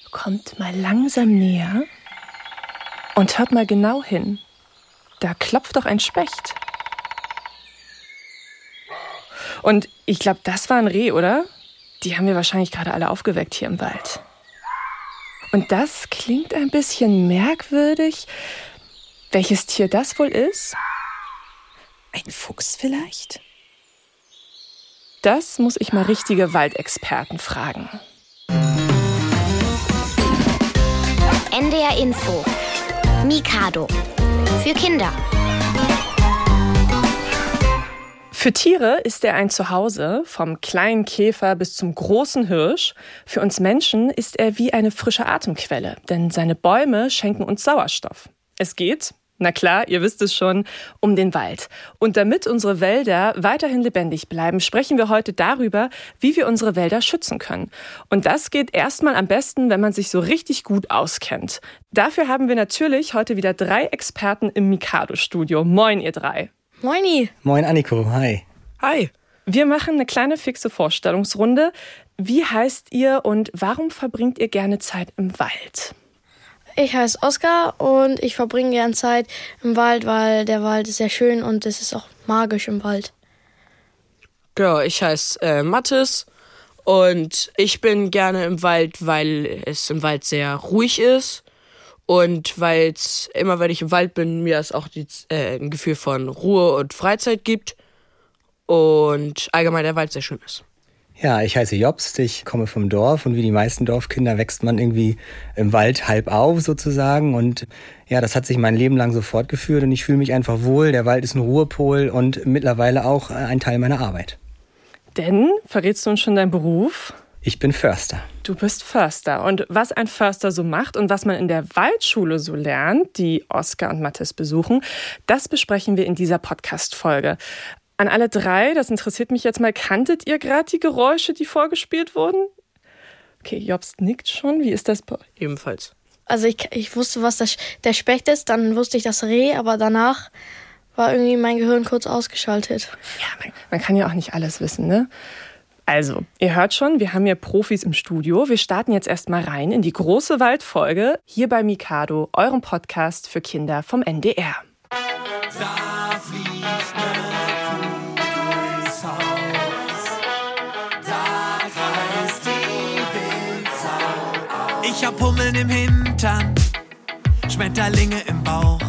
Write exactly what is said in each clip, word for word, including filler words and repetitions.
Kommt mal langsam näher und hört mal genau hin. Da klopft doch ein Specht. Und ich glaube, das war ein Reh, oder? Die haben wir wahrscheinlich gerade alle aufgeweckt hier im Wald. Und das klingt ein bisschen merkwürdig. Welches Tier das wohl ist? Ein Fuchs vielleicht? Das muss ich mal richtige Waldexperten fragen. N D R Info. Mikado. Für Kinder. Für Tiere ist er ein Zuhause, vom kleinen Käfer bis zum großen Hirsch. Für uns Menschen ist er wie eine frische Atemquelle, denn seine Bäume schenken uns Sauerstoff. Es geht, na klar, ihr wisst es schon, um den Wald. Und damit unsere Wälder weiterhin lebendig bleiben, sprechen wir heute darüber, wie wir unsere Wälder schützen können. Und das geht erstmal am besten, wenn man sich so richtig gut auskennt. Dafür haben wir natürlich heute wieder drei Experten im Mikado-Studio. Moin, ihr drei. Moini. Moin, Anniko. Hi. Hi. Wir machen eine kleine fixe Vorstellungsrunde. Wie heißt ihr und warum verbringt ihr gerne Zeit im Wald? Ich heiße Oskar und ich verbringe gerne Zeit im Wald, weil der Wald ist sehr schön und es ist auch magisch im Wald. Genau, ich heiße äh, Mathis und ich bin gerne im Wald, weil es im Wald sehr ruhig ist und weil es immer, wenn ich im Wald bin, mir es auch die, äh, ein Gefühl von Ruhe und Freizeit gibt und allgemein der Wald sehr schön ist. Ja, ich heiße Jobst, ich komme vom Dorf und wie die meisten Dorfkinder wächst man irgendwie im Wald halb auf sozusagen und ja, das hat sich mein Leben lang so fortgeführt und ich fühle mich einfach wohl. Der Wald ist ein Ruhepol und mittlerweile auch ein Teil meiner Arbeit. Denn, verrätst du uns schon deinen Beruf? Ich bin Förster. Du bist Förster und was ein Förster so macht und was man in der Waldschule so lernt, die Oskar und Mathis besuchen, das besprechen wir in dieser Podcast-Folge. An alle drei, das interessiert mich jetzt mal, kanntet ihr gerade die Geräusche, die vorgespielt wurden? Okay, Jobst nickt schon. Wie ist das bei euch? Ebenfalls. Also ich, ich wusste, was das, der Specht ist, dann wusste ich das Reh, aber danach war irgendwie mein Gehirn kurz ausgeschaltet. Ja, man, man kann ja auch nicht alles wissen, ne? Also, ihr hört schon, wir haben hier Profis im Studio. Wir starten jetzt erstmal rein in die große Waldfolge hier bei Mikado, eurem Podcast für Kinder vom N D R. Da fliegt ne Kuh durchs Haus, da kreist die Wildsau auf. Ich hab Hummeln im Hintern, Schmetterlinge im Bauch,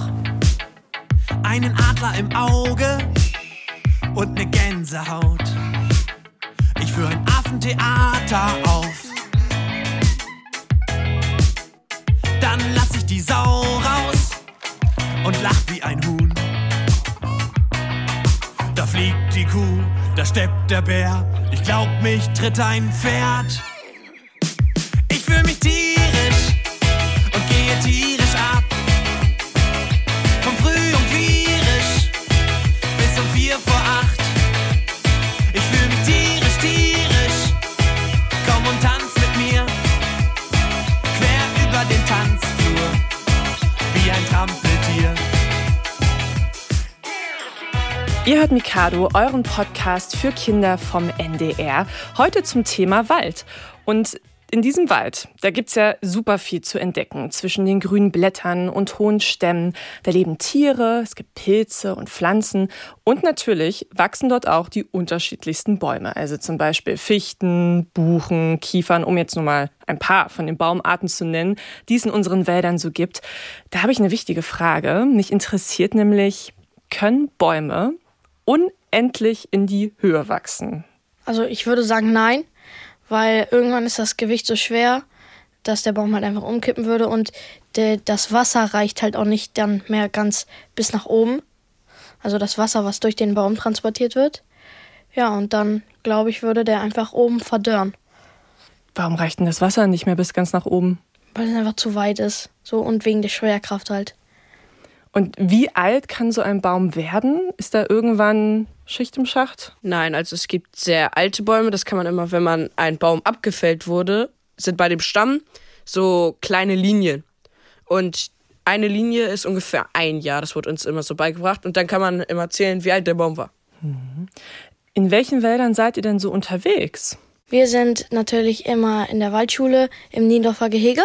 einen Adler im Auge und ne Gänsehaut. Ich führe ein Affentheater auf, dann lass ich die Sau raus und lach wie ein Huhn. Da fliegt die Kuh, da steppt der Bär, ich glaub, mich tritt ein Pferd. Ich fühl mich tierisch und gehe tierisch ab, vom Früh um vierisch bis um vier vor acht. Ich fühl mich tierisch, tierisch, komm und tanz mit mir, quer über den Tanzflur, wie ein Trampeltier. Ihr hört Mikado, euren Podcast für Kinder vom N D R. Heute zum Thema Wald. Und in diesem Wald, da gibt's ja super viel zu entdecken. Zwischen den grünen Blättern und hohen Stämmen, da leben Tiere, es gibt Pilze und Pflanzen. Und natürlich wachsen dort auch die unterschiedlichsten Bäume. Also zum Beispiel Fichten, Buchen, Kiefern, um jetzt nur mal ein paar von den Baumarten zu nennen, die es in unseren Wäldern so gibt. Da habe ich eine wichtige Frage. Mich interessiert nämlich, können Bäume unendlich in die Höhe wachsen? Also ich würde sagen nein, weil irgendwann ist das Gewicht so schwer, dass der Baum halt einfach umkippen würde und de, das Wasser reicht halt auch nicht dann mehr ganz bis nach oben. Also das Wasser, was durch den Baum transportiert wird. Ja, und dann, glaube ich, würde der einfach oben verdörren. Warum reicht denn das Wasser nicht mehr bis ganz nach oben? Weil es einfach zu weit ist. So und wegen der Schwerkraft halt. Und wie alt kann so ein Baum werden? Ist da irgendwann Schicht im Schacht? Nein, also es gibt sehr alte Bäume, das kann man immer, wenn man ein Baum abgefällt wurde, sind bei dem Stamm so kleine Linien. Und eine Linie ist ungefähr ein Jahr, das wurde uns immer so beigebracht. Und dann kann man immer zählen, wie alt der Baum war. In welchen Wäldern seid ihr denn so unterwegs? Wir sind natürlich immer in der Waldschule im Niendorfer Gehege.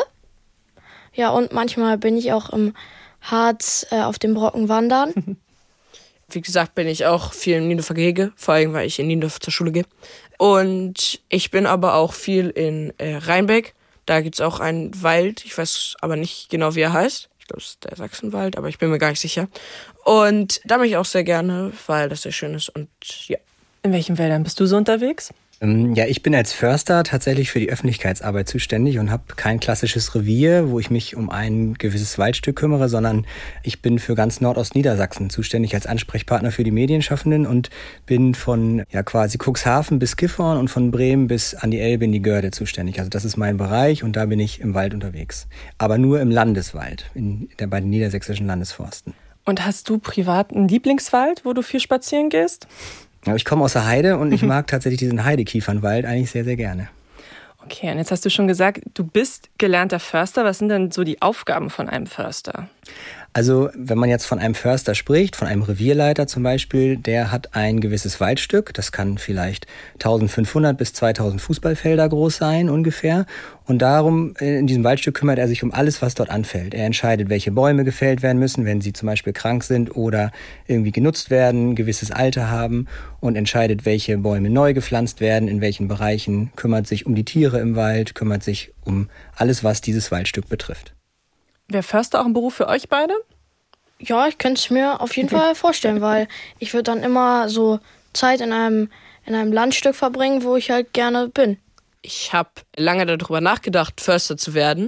Ja, und manchmal bin ich auch im Harz äh, auf dem Brocken wandern. Wie gesagt, bin ich auch viel im Niendorfer Gehege, vor allem, weil ich in Niendorf zur Schule gehe. Und ich bin aber auch viel in äh, Rheinbeck. Da gibt's auch einen Wald, ich weiß aber nicht genau, wie er heißt. Ich glaube, es ist der Sachsenwald, aber ich bin mir gar nicht sicher. Und da bin ich auch sehr gerne, weil das sehr schön ist und ja. In welchen Wäldern bist du so unterwegs? Ja, ich bin als Förster tatsächlich für die Öffentlichkeitsarbeit zuständig und habe kein klassisches Revier, wo ich mich um ein gewisses Waldstück kümmere, sondern ich bin für ganz Nordostniedersachsen zuständig als Ansprechpartner für die Medienschaffenden und bin von ja quasi Cuxhaven bis Gifhorn und von Bremen bis an die Elbe in die Görde zuständig. Also das ist mein Bereich und da bin ich im Wald unterwegs. Aber nur im Landeswald, in der, bei den niedersächsischen Landesforsten. Und hast du privat einen Lieblingswald, wo du viel spazieren gehst? Ja, ich komme aus der Heide und ich mag tatsächlich diesen Heidekiefernwald eigentlich sehr, sehr gerne. Okay, und jetzt hast du schon gesagt, du bist gelernter Förster. Was sind denn so die Aufgaben von einem Förster? Also wenn man jetzt von einem Förster spricht, von einem Revierleiter zum Beispiel, der hat ein gewisses Waldstück. Das kann vielleicht eintausendfünfhundert bis zweitausend Fußballfelder groß sein ungefähr. Und darum, in diesem Waldstück kümmert er sich um alles, was dort anfällt. Er entscheidet, welche Bäume gefällt werden müssen, wenn sie zum Beispiel krank sind oder irgendwie genutzt werden, ein gewisses Alter haben und entscheidet, welche Bäume neu gepflanzt werden, in welchen Bereichen, kümmert sich um die Tiere im Wald, kümmert sich um alles, was dieses Waldstück betrifft. Wäre Förster auch ein Beruf für euch beide? Ja, ich könnte es mir auf jeden Fall vorstellen, weil ich würde dann immer so Zeit in einem, in einem Landstück verbringen, wo ich halt gerne bin. Ich habe lange darüber nachgedacht, Förster zu werden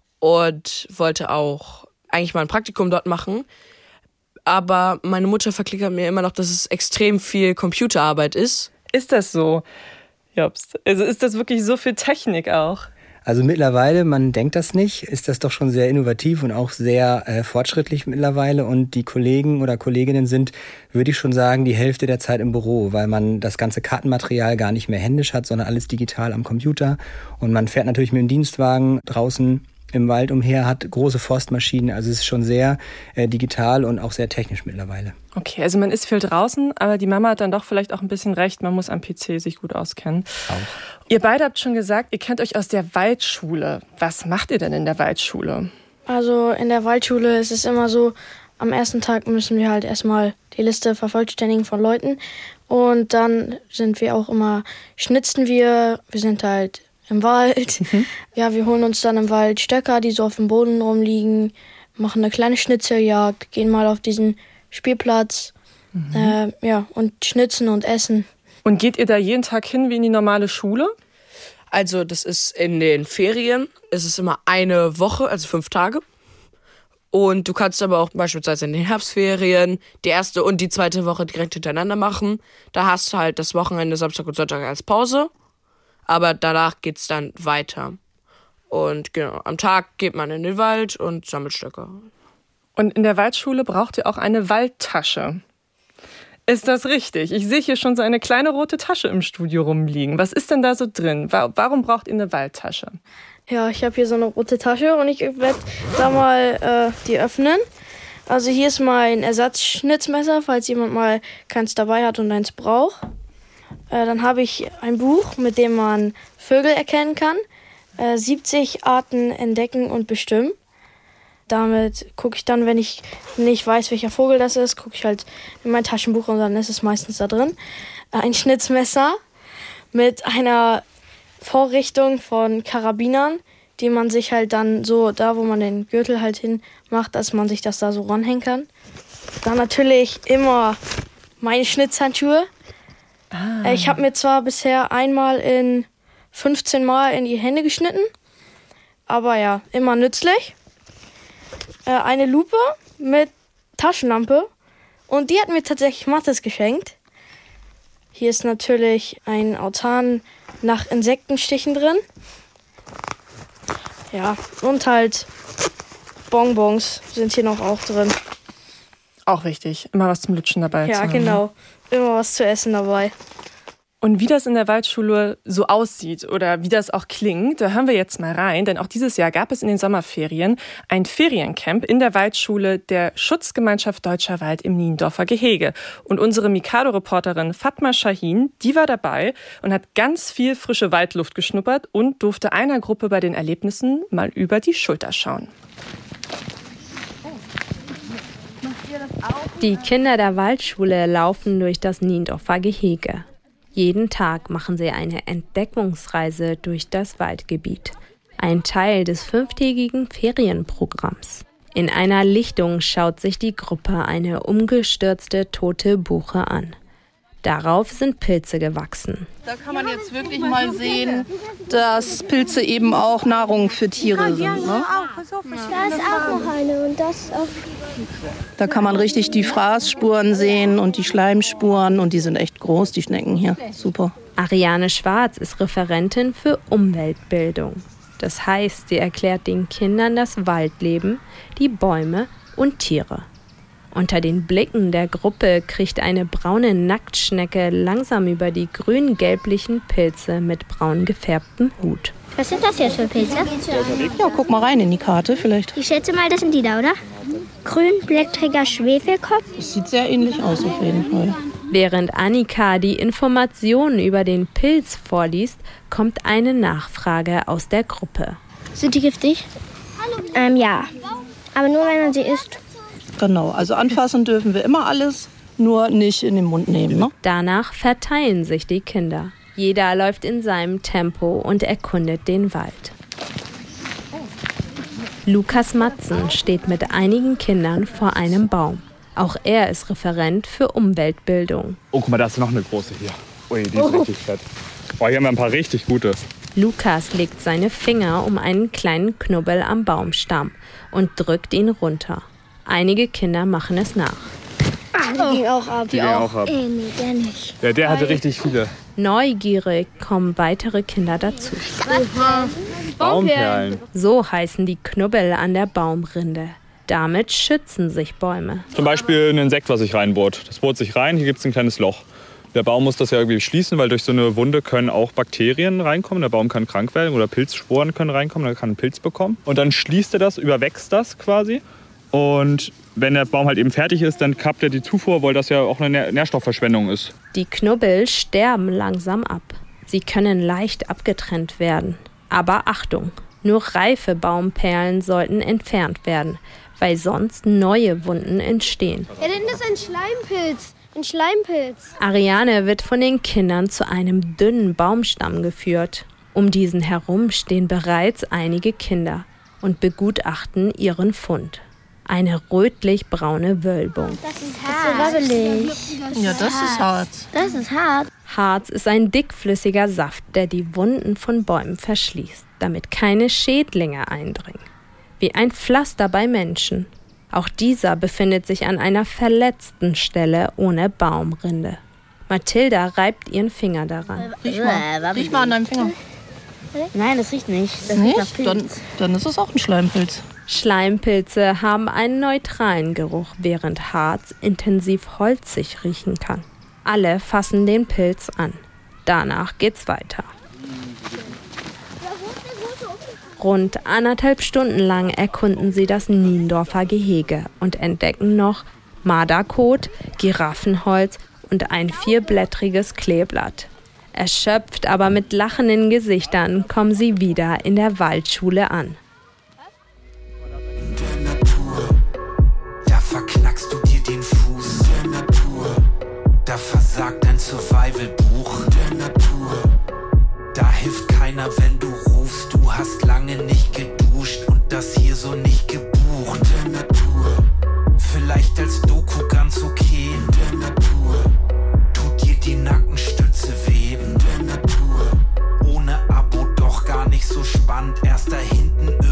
und wollte auch eigentlich mal ein Praktikum dort machen. Aber meine Mutter verklickert mir immer noch, dass es extrem viel Computerarbeit ist. Ist das so, Jobst? Also ist das wirklich so viel Technik auch? Also mittlerweile, man denkt das nicht, ist das doch schon sehr innovativ und auch sehr äh, fortschrittlich mittlerweile. Und die Kollegen oder Kolleginnen sind, würde ich schon sagen, die Hälfte der Zeit im Büro, weil man das ganze Kartenmaterial gar nicht mehr händisch hat, sondern alles digital am Computer. Und man fährt natürlich mit dem Dienstwagen draußen im Wald umher, hat große Forstmaschinen. Also es ist schon sehr äh, digital und auch sehr technisch mittlerweile. Okay, also man ist viel draußen, aber die Mama hat dann doch vielleicht auch ein bisschen recht. Man muss am P C sich gut auskennen. Auch. Ihr beide habt schon gesagt, ihr kennt euch aus der Waldschule. Was macht ihr denn in der Waldschule? Also in der Waldschule ist es immer so, am ersten Tag müssen wir halt erstmal die Liste vervollständigen von Leuten. Und dann sind wir auch immer, schnitzen wir, wir sind halt im Wald. Mhm. Ja, wir holen uns dann im Wald Stöcker, die so auf dem Boden rumliegen, machen eine kleine Schnitzeljagd, gehen mal auf diesen Spielplatz, mhm. äh, ja, und schnitzen und essen. Und geht ihr da jeden Tag hin wie in die normale Schule? Also das ist in den Ferien, es ist immer eine Woche, also fünf Tage. Und du kannst aber auch beispielsweise in den Herbstferien die erste und die zweite Woche direkt hintereinander machen. Da hast du halt das Wochenende, Samstag und Sonntag als Pause. Aber danach geht's dann weiter. Und genau, am Tag geht man in den Wald und sammelt Stöcke. Und in der Waldschule braucht ihr auch eine Waldtasche. Ist das richtig? Ich sehe hier schon so eine kleine rote Tasche im Studio rumliegen. Was ist denn da so drin? Warum braucht ihr eine Waldtasche? Ja, ich habe hier so eine rote Tasche und ich werde da mal äh, die öffnen. Also hier ist mein Ersatzschnitzmesser, falls jemand mal keins dabei hat und eins braucht. Äh, dann habe ich ein Buch, mit dem man Vögel erkennen kann. Äh, siebzig Arten entdecken und bestimmen. Damit gucke ich dann, wenn ich nicht weiß, welcher Vogel das ist, gucke ich halt in mein Taschenbuch und dann ist es meistens da drin. Äh, ein Schnitzmesser mit einer Vorrichtung von Karabinern, die man sich halt dann so, da wo man den Gürtel halt hin macht, dass man sich das da so ranhängen kann. Dann natürlich immer meine Schnitzhandschuhe. Ah. Ich habe mir zwar bisher einmal in fünfzehn Mal in die Hände geschnitten, aber ja, immer nützlich. Äh, eine Lupe mit Taschenlampe und die hat mir tatsächlich Mathis geschenkt. Hier ist natürlich ein Autan nach Insektenstichen drin. Ja, und halt Bonbons sind hier noch auch drin. Auch wichtig, immer was zum Lutschen dabei ja, zu haben. Ja, genau. Immer was zu essen dabei. Und wie das in der Waldschule so aussieht oder wie das auch klingt, da hören wir jetzt mal rein. Denn auch dieses Jahr gab es in den Sommerferien ein Feriencamp in der Waldschule der Schutzgemeinschaft Deutscher Wald im Niendorfer Gehege. Und unsere Mikado-Reporterin Fatma Shahin, die war dabei und hat ganz viel frische Waldluft geschnuppert und durfte einer Gruppe bei den Erlebnissen mal über die Schulter schauen. Die Kinder der Waldschule laufen durch das Niendorfer Gehege. Jeden Tag machen sie eine Entdeckungsreise durch das Waldgebiet. Ein Teil des fünftägigen Ferienprogramms. In einer Lichtung schaut sich die Gruppe eine umgestürzte tote Buche an. Darauf sind Pilze gewachsen. Da kann man jetzt wirklich mal sehen, dass Pilze eben auch Nahrung für Tiere sind. Ne? Da ist auch noch eine und das auch. Da kann man richtig die Fraßspuren sehen und die Schleimspuren und die sind echt groß, die Schnecken hier. Super. Ariane Schwarz ist Referentin für Umweltbildung. Das heißt, sie erklärt den Kindern das Waldleben, die Bäume und Tiere. Unter den Blicken der Gruppe kriecht eine braune Nacktschnecke langsam über die grün-gelblichen Pilze mit braun gefärbtem Hut. Was sind das jetzt für Pilze? Ja, guck mal rein in die Karte vielleicht. Ich schätze mal, das sind die da, oder? Grünblättriger Schwefelkopf. Das sieht sehr ähnlich aus auf jeden Fall. Während Annika die Informationen über den Pilz vorliest, kommt eine Nachfrage aus der Gruppe. Sind die giftig? Ähm, ja. Aber nur, wenn man sie isst. Genau, also anfassen dürfen wir immer alles, nur nicht in den Mund nehmen. Ne? Danach verteilen sich die Kinder. Jeder läuft in seinem Tempo und erkundet den Wald. Lukas Matzen steht mit einigen Kindern vor einem Baum. Auch er ist Referent für Umweltbildung. Oh, guck mal, da ist noch eine große hier. Ui, die ist oh. richtig fett. Oh, hier haben wir ein paar richtig gute. Lukas legt seine Finger um einen kleinen Knubbel am Baumstamm und drückt ihn runter. Einige Kinder machen es nach. Ah, die ging auch ab. Die, die ging auch ab. Äh, nee, der nicht. Ja, der hatte richtig viele. Neugierig kommen weitere Kinder dazu. Baumperlen. So heißen die Knubbel an der Baumrinde. Damit schützen sich Bäume. Zum Beispiel ein Insekt, was sich reinbohrt. Das bohrt sich rein, hier gibt es ein kleines Loch. Der Baum muss das ja irgendwie schließen, weil durch so eine Wunde können auch Bakterien reinkommen. Der Baum kann krank werden oder Pilzsporen können reinkommen, er kann einen Pilz bekommen. Und dann schließt er das, überwächst das quasi. Und wenn der Baum halt eben fertig ist, dann kappt er die Zufuhr, weil das ja auch eine Nährstoffverschwendung ist. Die Knubbel sterben langsam ab. Sie können leicht abgetrennt werden. Aber Achtung, nur reife Baumperlen sollten entfernt werden, weil sonst neue Wunden entstehen. Ja, denn das ist ein Schleimpilz. Ein Schleimpilz. Ariane wird von den Kindern zu einem dünnen Baumstamm geführt. Um diesen herum stehen bereits einige Kinder und begutachten ihren Fund. Eine rötlich-braune Wölbung. Das ist hart. Das ist wabbelig. Ja, das ist hart. Das ist hart. Harz ist ein dickflüssiger Saft, der die Wunden von Bäumen verschließt, damit keine Schädlinge eindringen. Wie ein Pflaster bei Menschen. Auch dieser befindet sich an einer verletzten Stelle ohne Baumrinde. Mathilda reibt ihren Finger daran. Riech mal, Riech mal an deinem Finger. Nein, das riecht nicht. Das nicht? riecht nach Pilz. Dann, dann ist es auch ein Schleimpilz. Schleimpilze haben einen neutralen Geruch, während Harz intensiv holzig riechen kann. Alle fassen den Pilz an. Danach geht's weiter. Rund anderthalb Stunden lang erkunden sie das Niendorfer Gehege und entdecken noch Marderkot, Giraffenholz und ein vierblättriges Kleeblatt. Erschöpft, aber mit lachenden Gesichtern kommen sie wieder in der Waldschule an. Der Natur, da verknackst du dir den Fuß. Der Natur, da versagt dein Survival-Buch. Der Natur, da hilft keiner, wenn du rufst. Du hast lange nicht geduscht und das hier so nicht gebucht. Der Natur, vielleicht als Doku ganz okay. Der Natur, tut dir die Nackenstütze weh. Der Natur, ohne Abo doch gar nicht so spannend. Erst da hinten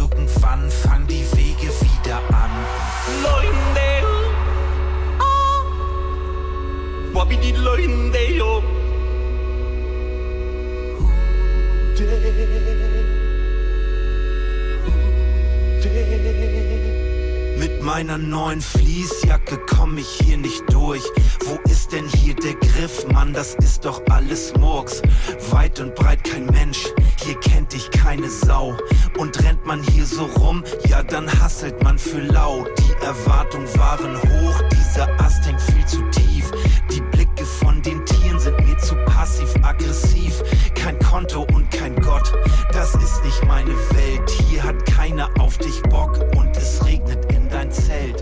meiner neuen Fließjacke komm ich hier nicht durch. Wo ist denn hier der Griff, Mann, das ist doch alles Murks. Weit und breit kein Mensch, hier kennt dich keine Sau. Und rennt man hier so rum, ja dann hasselt man für lau. Die Erwartungen waren hoch, dieser Ast hängt viel zu tief. Die Blicke von den Tieren sind mir zu passiv-aggressiv. Kein Konto und kein Gott, das ist nicht meine Welt. Hier hat keiner auf dich Bock und es regnet in dein Zelt.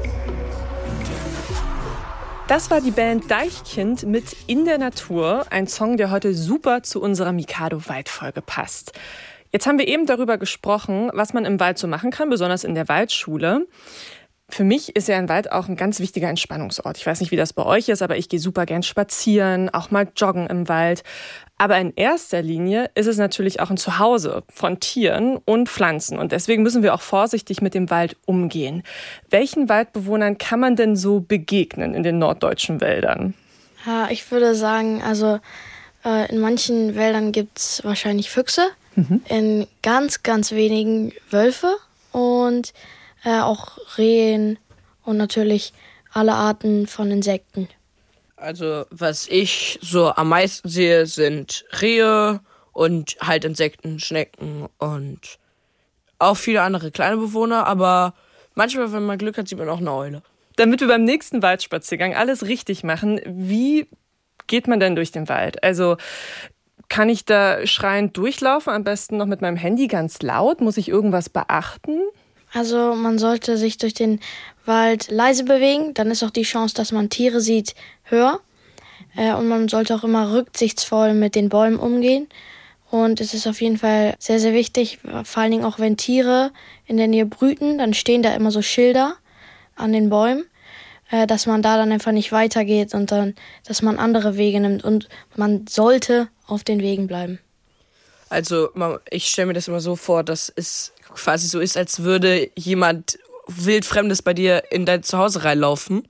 Das war die Band Deichkind mit In der Natur, ein Song, der heute super zu unserer Mikado-Waldfolge passt. Jetzt haben wir eben darüber gesprochen, was man im Wald so machen kann, besonders in der Waldschule. Für mich ist ja ein Wald auch ein ganz wichtiger Entspannungsort. Ich weiß nicht, wie das bei euch ist, aber ich gehe super gern spazieren, auch mal joggen im Wald. Aber in erster Linie ist es natürlich auch ein Zuhause von Tieren und Pflanzen. Und deswegen müssen wir auch vorsichtig mit dem Wald umgehen. Welchen Waldbewohnern kann man denn so begegnen in den norddeutschen Wäldern? Ja, ich würde sagen, also äh, in manchen Wäldern gibt es wahrscheinlich Füchse, mhm. in ganz, ganz wenigen Wölfe und äh, auch Rehen und natürlich alle Arten von Insekten. Also was ich so am meisten sehe, sind Rehe und halt Insekten, Schnecken und auch viele andere kleine Bewohner. Aber manchmal, wenn man Glück hat, sieht man auch eine Eule. Damit wir beim nächsten Waldspaziergang alles richtig machen, wie geht man denn durch den Wald? Also kann ich da schreiend durchlaufen, am besten noch mit meinem Handy ganz laut? Muss ich irgendwas beachten? Also man sollte sich durch den Wald leise bewegen, dann ist auch die Chance, dass man Tiere sieht, höher. Äh, und man sollte auch immer rücksichtsvoll mit den Bäumen umgehen. Und es ist auf jeden Fall sehr, sehr wichtig, vor allen Dingen auch wenn Tiere in der Nähe brüten, dann stehen da immer so Schilder an den Bäumen, äh, dass man da dann einfach nicht weitergeht und dann, dass man andere Wege nimmt. Und man sollte auf den Wegen bleiben. Also ich stelle mir das immer so vor, dass es quasi so ist, als würde jemand Wildfremdes bei dir in dein Zuhause reinlaufen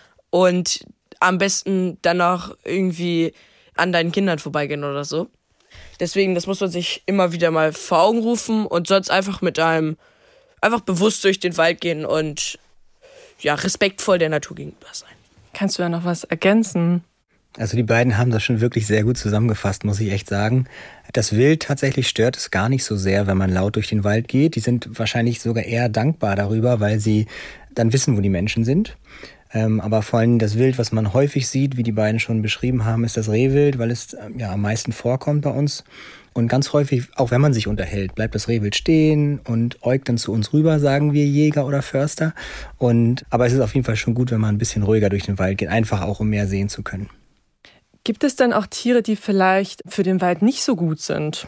und am besten danach irgendwie an deinen Kindern vorbeigehen oder so. Deswegen, das muss man sich immer wieder mal vor Augen rufen und sonst einfach mit einem, einfach bewusst durch den Wald gehen und ja, respektvoll der Natur gegenüber sein. Kannst du da noch was ergänzen? Also die beiden haben das schon wirklich sehr gut zusammengefasst, muss ich echt sagen. Das Wild tatsächlich stört es gar nicht so sehr, wenn man laut durch den Wald geht. Die sind wahrscheinlich sogar eher dankbar darüber, weil sie dann wissen, wo die Menschen sind. Ähm, aber vor allem das Wild, was man häufig sieht, wie die beiden schon beschrieben haben, ist das Rehwild, weil es ähm, ja am meisten vorkommt bei uns. Und ganz häufig, auch wenn man sich unterhält, bleibt das Rehwild stehen und äugt dann zu uns rüber, sagen wir Jäger oder Förster. Und, aber es ist auf jeden Fall schon gut, wenn man ein bisschen ruhiger durch den Wald geht, einfach auch, um mehr sehen zu können. Gibt es denn auch Tiere, die vielleicht für den Wald nicht so gut sind?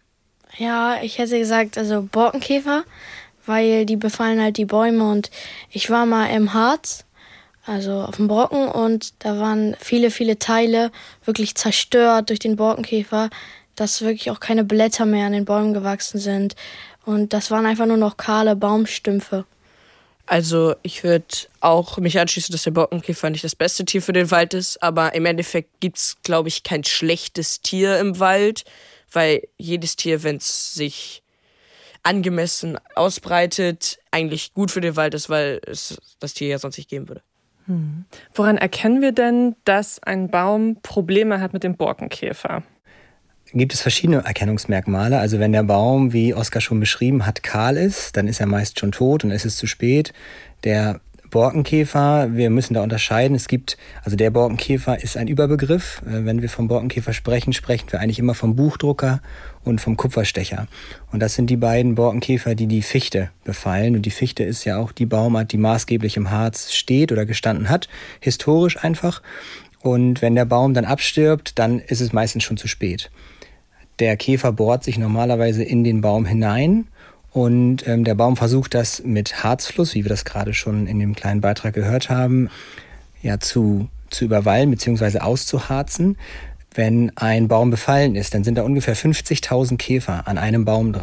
Ja, ich hätte gesagt, also Borkenkäfer, weil die befallen halt die Bäume. Und ich war mal im Harz, also auf dem Brocken, und da waren viele, viele Teile wirklich zerstört durch den Borkenkäfer, dass wirklich auch keine Blätter mehr an den Bäumen gewachsen sind. Und das waren einfach nur noch kahle Baumstümpfe. Also ich würde auch mich anschließen, dass der Borkenkäfer nicht das beste Tier für den Wald ist, aber im Endeffekt gibt's, glaube ich, kein schlechtes Tier im Wald, weil jedes Tier, wenn es sich angemessen ausbreitet, eigentlich gut für den Wald ist, weil es das Tier ja sonst nicht geben würde. Hm. Woran erkennen wir denn, dass ein Baum Probleme hat mit dem Borkenkäfer? Gibt es verschiedene Erkennungsmerkmale. Also wenn der Baum, wie Oskar schon beschrieben hat, kahl ist, dann ist er meist schon tot und es ist zu spät. Der Borkenkäfer, wir müssen da unterscheiden. Es gibt, also der Borkenkäfer ist ein Überbegriff. Wenn wir vom Borkenkäfer sprechen, sprechen wir eigentlich immer vom Buchdrucker und vom Kupferstecher. Und das sind die beiden Borkenkäfer, die die Fichte befallen. Und die Fichte ist ja auch die Baumart, die maßgeblich im Harz steht oder gestanden hat, historisch einfach. Und wenn der Baum dann abstirbt, dann ist es meistens schon zu spät. Der Käfer bohrt sich normalerweise in den Baum hinein und ähm, der Baum versucht das mit Harzfluss, wie wir das gerade schon in dem kleinen Beitrag gehört haben, ja, zu, zu überwallen bzw. auszuharzen. Wenn ein Baum befallen ist, dann sind da ungefähr fünfzigtausend Käfer an einem Baum dran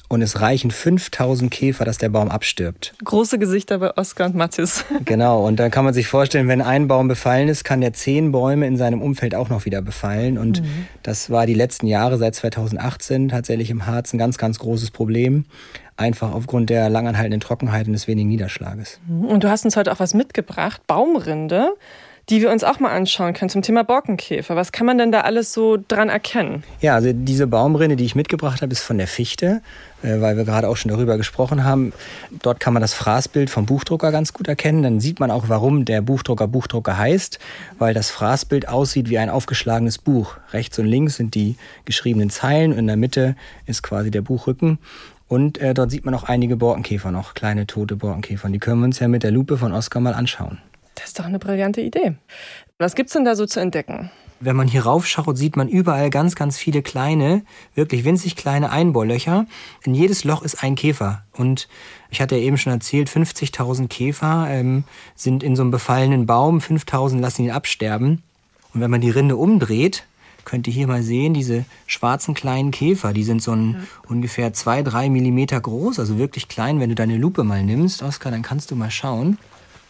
und es reichen fünftausend Käfer, dass der Baum abstirbt. Große Gesichter bei Oskar und Mathis. Genau, und dann kann man sich vorstellen, wenn ein Baum befallen ist, kann der zehn Bäume in seinem Umfeld auch noch wieder befallen. Und mhm. das war die letzten Jahre, seit zweitausendachtzehn, tatsächlich im Harz ein ganz, ganz großes Problem. Einfach aufgrund der langanhaltenden Trockenheit und des wenigen Niederschlages. Und du hast uns heute auch was mitgebracht, Baumrinde, die wir uns auch mal anschauen können zum Thema Borkenkäfer. Was kann man denn da alles so dran erkennen? Ja, also diese Baumrinde, die ich mitgebracht habe, ist von der Fichte, weil wir gerade auch schon darüber gesprochen haben. Dort kann man das Fraßbild vom Buchdrucker ganz gut erkennen. Dann sieht man auch, warum der Buchdrucker Buchdrucker heißt, weil das Fraßbild aussieht wie ein aufgeschlagenes Buch. Rechts und links sind die geschriebenen Zeilen und in der Mitte ist quasi der Buchrücken. Und äh, dort sieht man auch einige Borkenkäfer noch, kleine tote Borkenkäfer. Die können wir uns ja mit der Lupe von Oskar mal anschauen. Das ist doch eine brillante Idee. Was gibt's denn da so zu entdecken? Wenn man hier raufschaut, sieht man überall ganz, ganz viele kleine, wirklich winzig kleine Einbohrlöcher. In jedes Loch ist ein Käfer. Und ich hatte ja eben schon erzählt, fünfzigtausend Käfer ähm, sind in so einem befallenen Baum, fünftausend lassen ihn absterben. Und wenn man die Rinde umdreht, könnt ihr hier mal sehen, diese schwarzen kleinen Käfer, die sind so ein ja. ungefähr zwei, drei Millimeter groß, also wirklich klein. Wenn du deine Lupe mal nimmst, Oskar, dann kannst du mal schauen.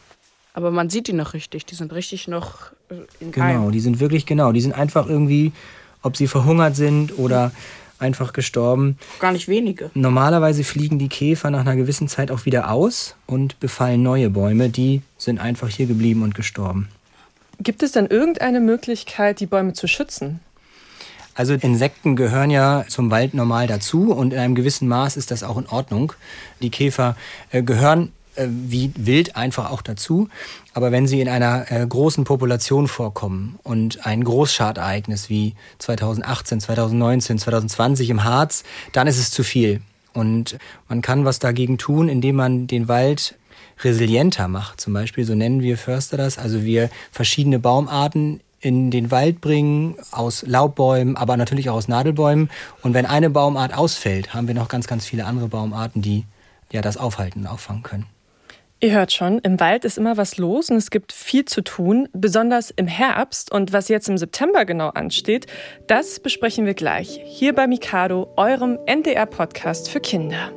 Aber man sieht die noch richtig, die sind richtig noch in Genau, Keim. die sind wirklich, genau, die sind einfach irgendwie, ob sie verhungert sind oder einfach gestorben. Gar nicht wenige. Normalerweise fliegen die Käfer nach einer gewissen Zeit auch wieder aus und befallen neue Bäume, die sind einfach hier geblieben und gestorben. Gibt es denn irgendeine Möglichkeit, die Bäume zu schützen? Also Insekten gehören ja zum Wald normal dazu und in einem gewissen Maß ist das auch in Ordnung. Die Käfer äh, gehören wie wild einfach auch dazu. Aber wenn sie in einer äh, großen Population vorkommen und ein Großschadereignis wie zweitausendachtzehn, zweitausendneunzehn, zweitausendzwanzig im Harz, dann ist es zu viel. Und man kann was dagegen tun, indem man den Wald resilienter macht. Zum Beispiel, so nennen wir Förster das. Also wir verschiedene Baumarten in den Wald bringen, aus Laubbäumen, aber natürlich auch aus Nadelbäumen. Und wenn eine Baumart ausfällt, haben wir noch ganz, ganz viele andere Baumarten, die ja das aufhalten und auffangen können. Ihr hört schon, im Wald ist immer was los und es gibt viel zu tun, besonders im Herbst. Und was jetzt im September genau ansteht, das besprechen wir gleich hier bei Mikado, eurem N D R-Podcast für Kinder.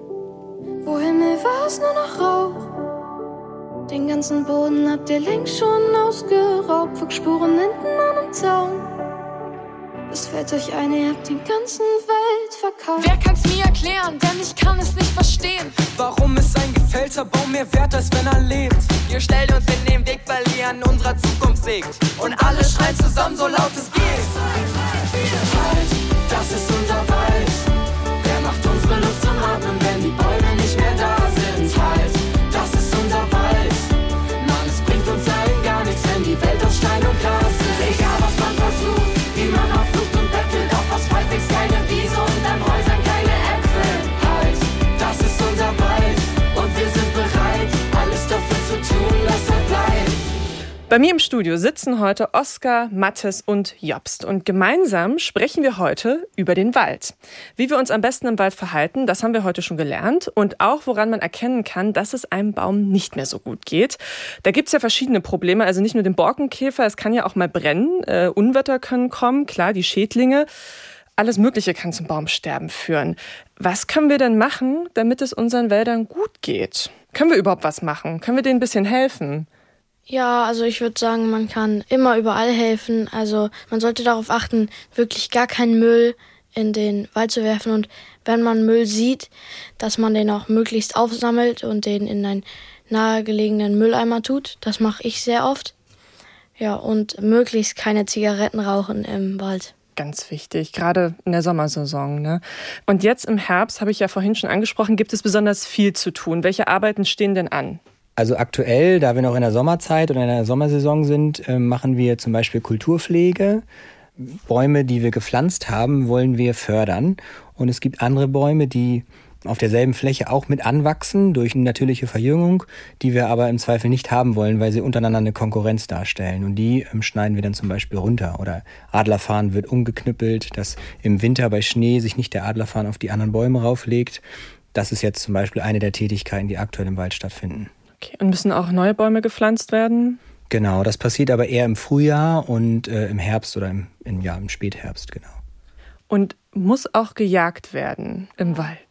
Wo Himmel war es nur noch Rauch. Den ganzen Boden habt ihr längst schon ausgeraubt. Fuchsspuren hinten an dem Zaun. Es fällt euch ein, ihr habt den ganzen Wald verkauft. Wer kann's mir erklären, denn ich kann es nicht verstehen. Warum ist ein gefällter Baum mehr wert, als wenn er lebt? Ihr stellt uns in den Weg, weil ihr an unserer Zukunft sägt. Und alle schreien zusammen, so laut es geht. Halt, das ist unser Wald. Wer macht unsere Luft zum Atmen, wenn die Bäume nicht mehr da sind? Halt, das ist unser Wald. Mann, es bringt uns allen gar nichts, wenn die Welt aus Stein und Glas ist. Egal, was man versucht, wie man auf Flucht und bettelt, auf Asphalt wächst keine Wiese und an Häusern keine Äpfel. Halt, das ist unser Wald und wir sind bereit, alles dafür zu tun, dass er bleibt. Bei mir im Studio sitzen heute Oskar, Mathis und Jobst. Und gemeinsam sprechen wir heute über den Wald. Wie wir uns am besten im Wald verhalten, das haben wir heute schon gelernt. Und auch, woran man erkennen kann, dass es einem Baum nicht mehr so gut geht. Da gibt es ja verschiedene Probleme, also nicht nur den Borkenkäfer, es kann ja auch mal brennen. Äh, Unwetter können kommen, klar, die Schädlinge. Alles Mögliche kann zum Baumsterben führen. Was können wir denn machen, damit es unseren Wäldern gut geht? Können wir überhaupt was machen? Können wir denen ein bisschen helfen? Ja, also ich würde sagen, man kann immer überall helfen. Also man sollte darauf achten, wirklich gar keinen Müll in den Wald zu werfen. Und wenn man Müll sieht, dass man den auch möglichst aufsammelt und den in einen nahegelegenen Mülleimer tut. Das mache ich sehr oft. Ja, und möglichst keine Zigaretten rauchen im Wald. Ganz wichtig, gerade in der Sommersaison, ne? Und jetzt im Herbst, habe ich ja vorhin schon angesprochen, gibt es besonders viel zu tun. Welche Arbeiten stehen denn an? Also aktuell, da wir noch in der Sommerzeit oder in der Sommersaison sind, machen wir zum Beispiel Kulturpflege. Bäume, die wir gepflanzt haben, wollen wir fördern. Und es gibt andere Bäume, die auf derselben Fläche auch mit anwachsen durch eine natürliche Verjüngung, die wir aber im Zweifel nicht haben wollen, weil sie untereinander eine Konkurrenz darstellen. Und die ähm, schneiden wir dann zum Beispiel runter. Oder Adlerfarn wird umgeknüppelt, dass im Winter bei Schnee sich nicht der Adlerfarn auf die anderen Bäume rauflegt. Das ist jetzt zum Beispiel eine der Tätigkeiten, die aktuell im Wald stattfinden. Okay. Und müssen auch neue Bäume gepflanzt werden? Genau, das passiert aber eher im Frühjahr und äh, im Herbst oder im, im, ja, im Spätherbst, genau. Und muss auch gejagt werden im Wald?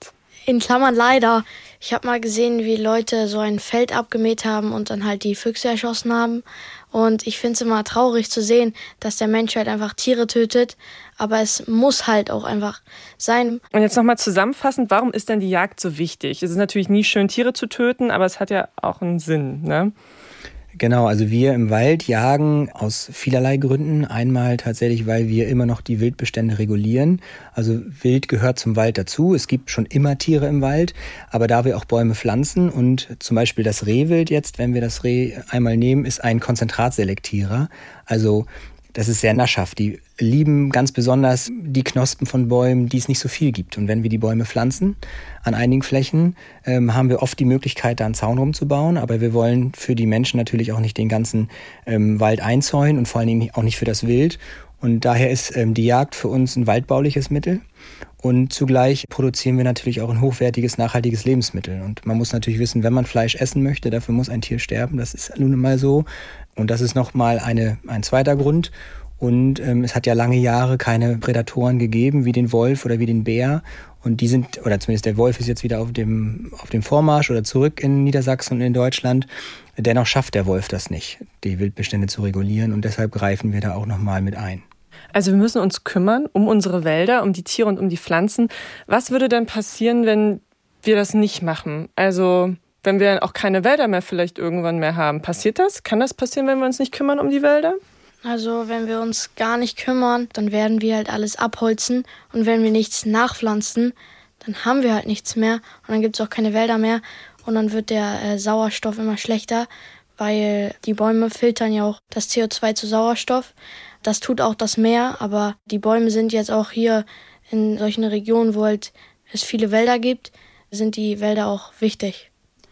In Klammern leider. Ich habe mal gesehen, wie Leute so ein Feld abgemäht haben und dann halt die Füchse erschossen haben. Und ich finde es immer traurig zu sehen, dass der Mensch halt einfach Tiere tötet. Aber es muss halt auch einfach sein. Und jetzt nochmal zusammenfassend, warum ist denn die Jagd so wichtig? Es ist natürlich nie schön, Tiere zu töten, aber es hat ja auch einen Sinn, ne? Genau, also wir im Wald jagen aus vielerlei Gründen. Einmal tatsächlich, weil wir immer noch die Wildbestände regulieren. Also Wild gehört zum Wald dazu. Es gibt schon immer Tiere im Wald, aber da wir auch Bäume pflanzen und zum Beispiel das Rehwild jetzt, wenn wir das Reh einmal nehmen, ist ein Konzentratselektierer. Also das ist sehr naschhaft. Die lieben ganz besonders die Knospen von Bäumen, die es nicht so viel gibt. Und wenn wir die Bäume pflanzen, an einigen Flächen, ähm, haben wir oft die Möglichkeit, da einen Zaun rumzubauen. Aber wir wollen für die Menschen natürlich auch nicht den ganzen ähm, Wald einzäunen und vor allen Dingen auch nicht für das Wild. Und daher ist ähm, die Jagd für uns ein waldbauliches Mittel. Und zugleich produzieren wir natürlich auch ein hochwertiges, nachhaltiges Lebensmittel. Und man muss natürlich wissen, wenn man Fleisch essen möchte, dafür muss ein Tier sterben. Das ist nun mal so. Und das ist nochmal eine, ein zweiter Grund. Und ähm, es hat ja lange Jahre keine Prädatoren gegeben, wie den Wolf oder wie den Bär. Und die sind, oder zumindest der Wolf ist jetzt wieder auf dem, auf dem Vormarsch oder zurück in Niedersachsen und in Deutschland. Dennoch schafft der Wolf das nicht, die Wildbestände zu regulieren. Und deshalb greifen wir da auch nochmal mit ein. Also wir müssen uns kümmern um unsere Wälder, um die Tiere und um die Pflanzen. Was würde denn passieren, wenn wir das nicht machen? Also wenn wir auch keine Wälder mehr vielleicht irgendwann mehr haben. Passiert das? Kann das passieren, wenn wir uns nicht kümmern um die Wälder? Also wenn wir uns gar nicht kümmern, dann werden wir halt alles abholzen. Und wenn wir nichts nachpflanzen, dann haben wir halt nichts mehr. Und dann gibt es auch keine Wälder mehr. Und dann wird der äh, Sauerstoff immer schlechter, weil die Bäume filtern ja auch das C O zwei zu Sauerstoff. Das tut auch das Meer, aber die Bäume sind jetzt auch hier in solchen Regionen, wo halt es viele Wälder gibt, sind die Wälder auch wichtig.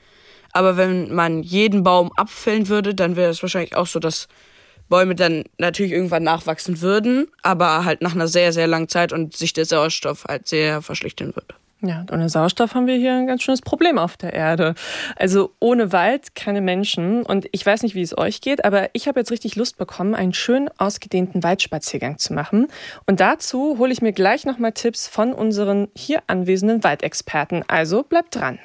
Aber wenn man jeden Baum abfällen würde, dann wäre es wahrscheinlich auch so, dass Bäume dann natürlich irgendwann nachwachsen würden, aber halt nach einer sehr, sehr langen Zeit und sich der Sauerstoff halt sehr verschlechtern würde. Ja, und ohne Sauerstoff haben wir hier ein ganz schönes Problem auf der Erde. Also ohne Wald keine Menschen. Und ich weiß nicht, wie es euch geht, aber ich habe jetzt richtig Lust bekommen, einen schön ausgedehnten Waldspaziergang zu machen. Und dazu hole ich mir gleich nochmal Tipps von unseren hier anwesenden Waldexperten. Also bleibt dran.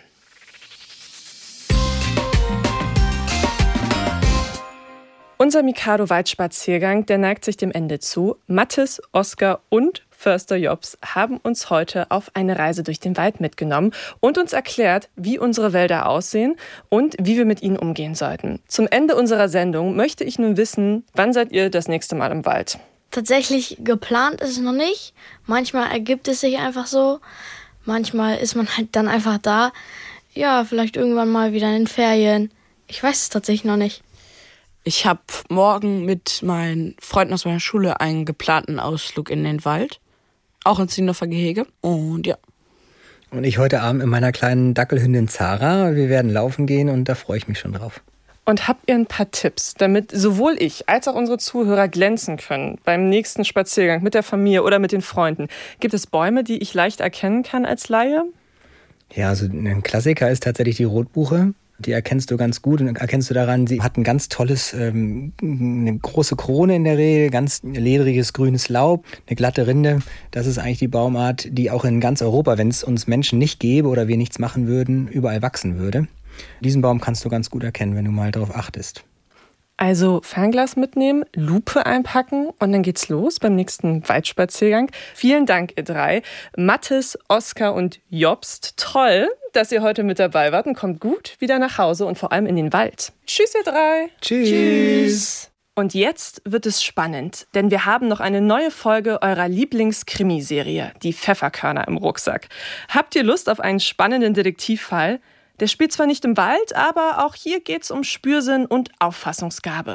Unser Mikado-Waldspaziergang, der neigt sich dem Ende zu. Mathis, Oskar und Förster Jobst haben uns heute auf eine Reise durch den Wald mitgenommen und uns erklärt, wie unsere Wälder aussehen und wie wir mit ihnen umgehen sollten. Zum Ende unserer Sendung möchte ich nun wissen, wann seid ihr das nächste Mal im Wald? Tatsächlich geplant ist es noch nicht. Manchmal ergibt es sich einfach so. Manchmal ist man halt dann einfach da. Ja, vielleicht irgendwann mal wieder in den Ferien. Ich weiß es tatsächlich noch nicht. Ich habe morgen mit meinen Freunden aus meiner Schule einen geplanten Ausflug in den Wald. Auch ins Niendorfer Gehege. Und ja. Und ich heute Abend mit meiner kleinen Dackelhündin Zara. Wir werden laufen gehen und da freue ich mich schon drauf. Und habt ihr ein paar Tipps, damit sowohl ich als auch unsere Zuhörer glänzen können beim nächsten Spaziergang mit der Familie oder mit den Freunden? Gibt es Bäume, die ich leicht erkennen kann als Laie? Ja, also ein Klassiker ist tatsächlich die Rotbuche. Die erkennst du ganz gut und erkennst du daran, sie hat ein ganz tolles, ähm, eine große Krone in der Regel, ganz ledriges grünes Laub, eine glatte Rinde. Das ist eigentlich die Baumart, die auch in ganz Europa, wenn es uns Menschen nicht gäbe oder wir nichts machen würden, überall wachsen würde. Diesen Baum kannst du ganz gut erkennen, wenn du mal darauf achtest. Also Fernglas mitnehmen, Lupe einpacken und dann geht's los beim nächsten Waldspaziergang. Vielen Dank, ihr drei. Mathis, Oskar und Jobst. Toll, dass ihr heute mit dabei wart und kommt gut wieder nach Hause und vor allem in den Wald. Tschüss, ihr drei. Tschüss. Tschüss. Und jetzt wird es spannend, denn wir haben noch eine neue Folge eurer Lieblings-Krimiserie, die Pfefferkörner im Rucksack. Habt ihr Lust auf einen spannenden Detektivfall? Der spielt zwar nicht im Wald, aber auch hier geht's um Spürsinn und Auffassungsgabe.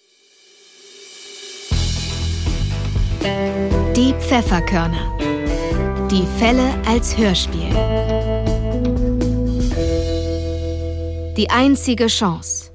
Die Pfefferkörner. Die Fälle als Hörspiel. Die einzige Chance.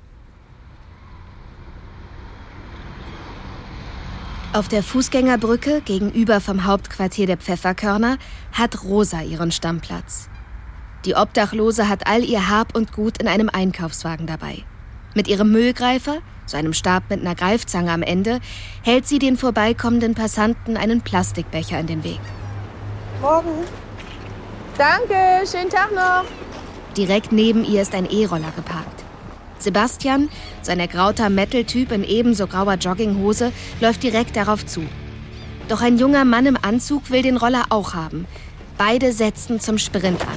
Auf der Fußgängerbrücke gegenüber vom Hauptquartier der Pfefferkörner hat Rosa ihren Stammplatz. Die Obdachlose hat all ihr Hab und Gut in einem Einkaufswagen dabei. Mit ihrem Müllgreifer, so einem Stab mit einer Greifzange am Ende, hält sie den vorbeikommenden Passanten einen Plastikbecher in den Weg. Morgen. Danke, schönen Tag noch. Direkt neben ihr ist ein E-Roller geparkt. Sebastian, sein ergrauter Metal-Typ in ebenso grauer Jogginghose, läuft direkt darauf zu. Doch ein junger Mann im Anzug will den Roller auch haben. Beide setzen zum Sprint an.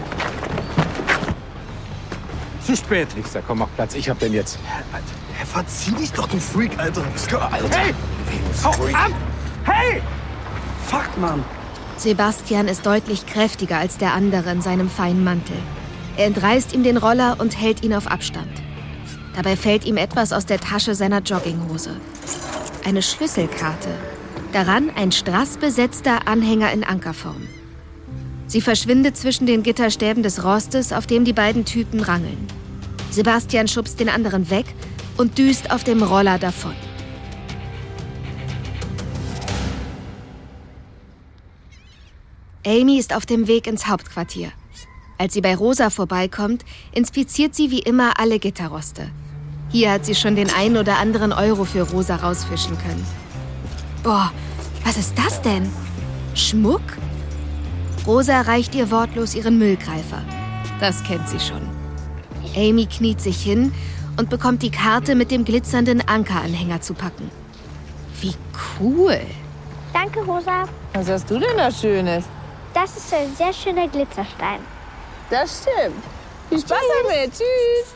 Zu spät. Nix, komm, mach Platz. Ich hab den jetzt. Alter. Hey, verzieh dich doch, du Freak, Alter. Alter. Hey! Hau ab! Hey! Fuck, Mann. Sebastian ist deutlich kräftiger als der andere in seinem feinen Mantel. Er entreißt ihm den Roller und hält ihn auf Abstand. Dabei fällt ihm etwas aus der Tasche seiner Jogginghose. Eine Schlüsselkarte. Daran ein strassbesetzter Anhänger in Ankerform. Sie verschwindet zwischen den Gitterstäben des Rostes, auf dem die beiden Typen rangeln. Sebastian schubst den anderen weg und düst auf dem Roller davon. Amy ist auf dem Weg ins Hauptquartier. Als sie bei Rosa vorbeikommt, inspiziert sie wie immer alle Gitterroste. Hier hat sie schon den einen oder anderen Euro für Rosa rausfischen können. Boah, was ist das denn? Schmuck? Rosa reicht ihr wortlos ihren Müllgreifer. Das kennt sie schon. Amy kniet sich hin und bekommt die Karte mit dem glitzernden Ankeranhänger zu packen. Wie cool! Danke, Rosa. Was hast du denn da Schönes? Das ist ein sehr schöner Glitzerstein. Das stimmt. Viel Spaß damit. Tschüss.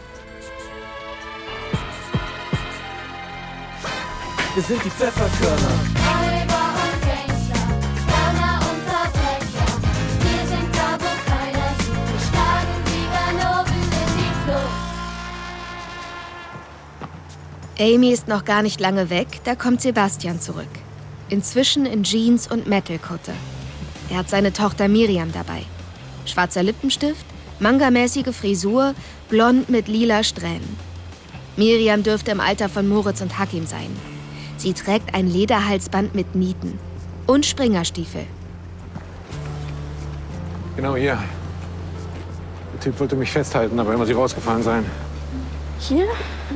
Wir sind die Pfefferkörner. Räuber und Gangster, Gauner und Verbrecher. Wir sind da, wo keiner sieht. Wir schlagen die Ganoven in die Flucht. Amy ist noch gar nicht lange weg, da kommt Sebastian zurück. Inzwischen in Jeans und Metal-Kutte. Er hat seine Tochter Miriam dabei. Schwarzer Lippenstift, mangamäßige Frisur, blond mit lila Strähnen. Miriam dürfte im Alter von Moritz und Hakim sein. Sie trägt ein Lederhalsband mit Nieten und Springerstiefel. Genau hier. Der Typ wollte mich festhalten, aber immer sie rausgefahren sein. Hier?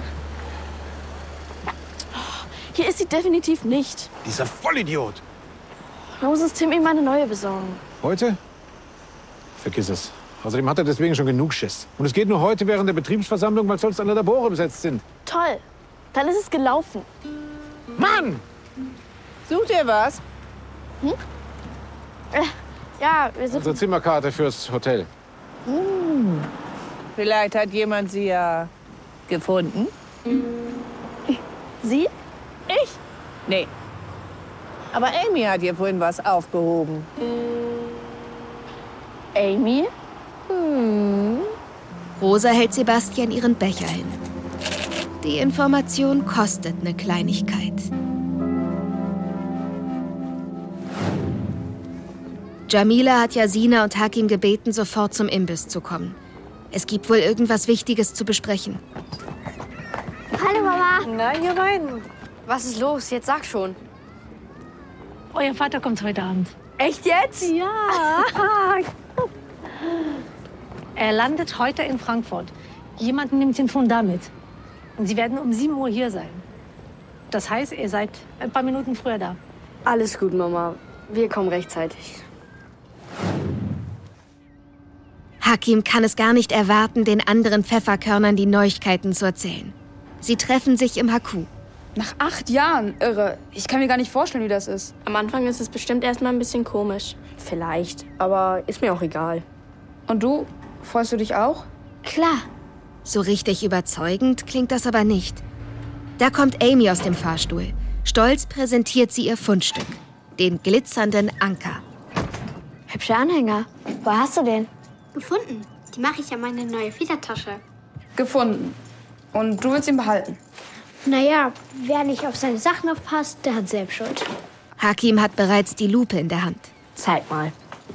Hier ist sie definitiv nicht. Dieser Vollidiot. Da muss das Tim ihm eine neue besorgen. Heute? Vergiss es. Außerdem hat er deswegen schon genug Schiss. Und es geht nur heute während der Betriebsversammlung, weil sonst alle Labore besetzt sind. Toll. Dann ist es gelaufen. Mann! Sucht ihr was? Hm? Äh, ja, wir sind... Unsere Zimmerkarte fürs Hotel. Hm. Vielleicht hat jemand sie ja gefunden. Sie? Ich? Nee. Aber Amy hat ihr vorhin was aufgehoben. Amy? Hm. Rosa hält Sebastian ihren Becher hin. Die Information kostet eine Kleinigkeit. Jamila hat Yasina und Hakim gebeten, sofort zum Imbiss zu kommen. Es gibt wohl irgendwas Wichtiges zu besprechen. Hallo, Mama. Na, ihr beiden. Was ist los? Jetzt sag schon. Euer Vater kommt heute Abend. Echt jetzt? Ja. Er landet heute in Frankfurt. Jemand nimmt ihn von da mit. Und Sie werden um sieben Uhr hier sein. Das heißt, ihr seid ein paar Minuten früher da. Alles gut, Mama. Wir kommen rechtzeitig. Hakim kann es gar nicht erwarten, den anderen Pfefferkörnern die Neuigkeiten zu erzählen. Sie treffen sich im Haku. Nach acht Jahren? Irre. Ich kann mir gar nicht vorstellen, wie das ist. Am Anfang ist es bestimmt erstmal ein bisschen komisch. Vielleicht, aber ist mir auch egal. Und du? Freust du dich auch? Klar. So richtig überzeugend klingt das aber nicht. Da kommt Amy aus dem Fahrstuhl. Stolz präsentiert sie ihr Fundstück. Den glitzernden Anker. Hübscher Anhänger. Wo hast du den? Gefunden. Die mache ich ja meine neue Federtasche. Gefunden. Und du willst ihn behalten? Naja, wer nicht auf seine Sachen aufpasst, der hat selbst Schuld. Hakim hat bereits die Lupe in der Hand. Zeig mal.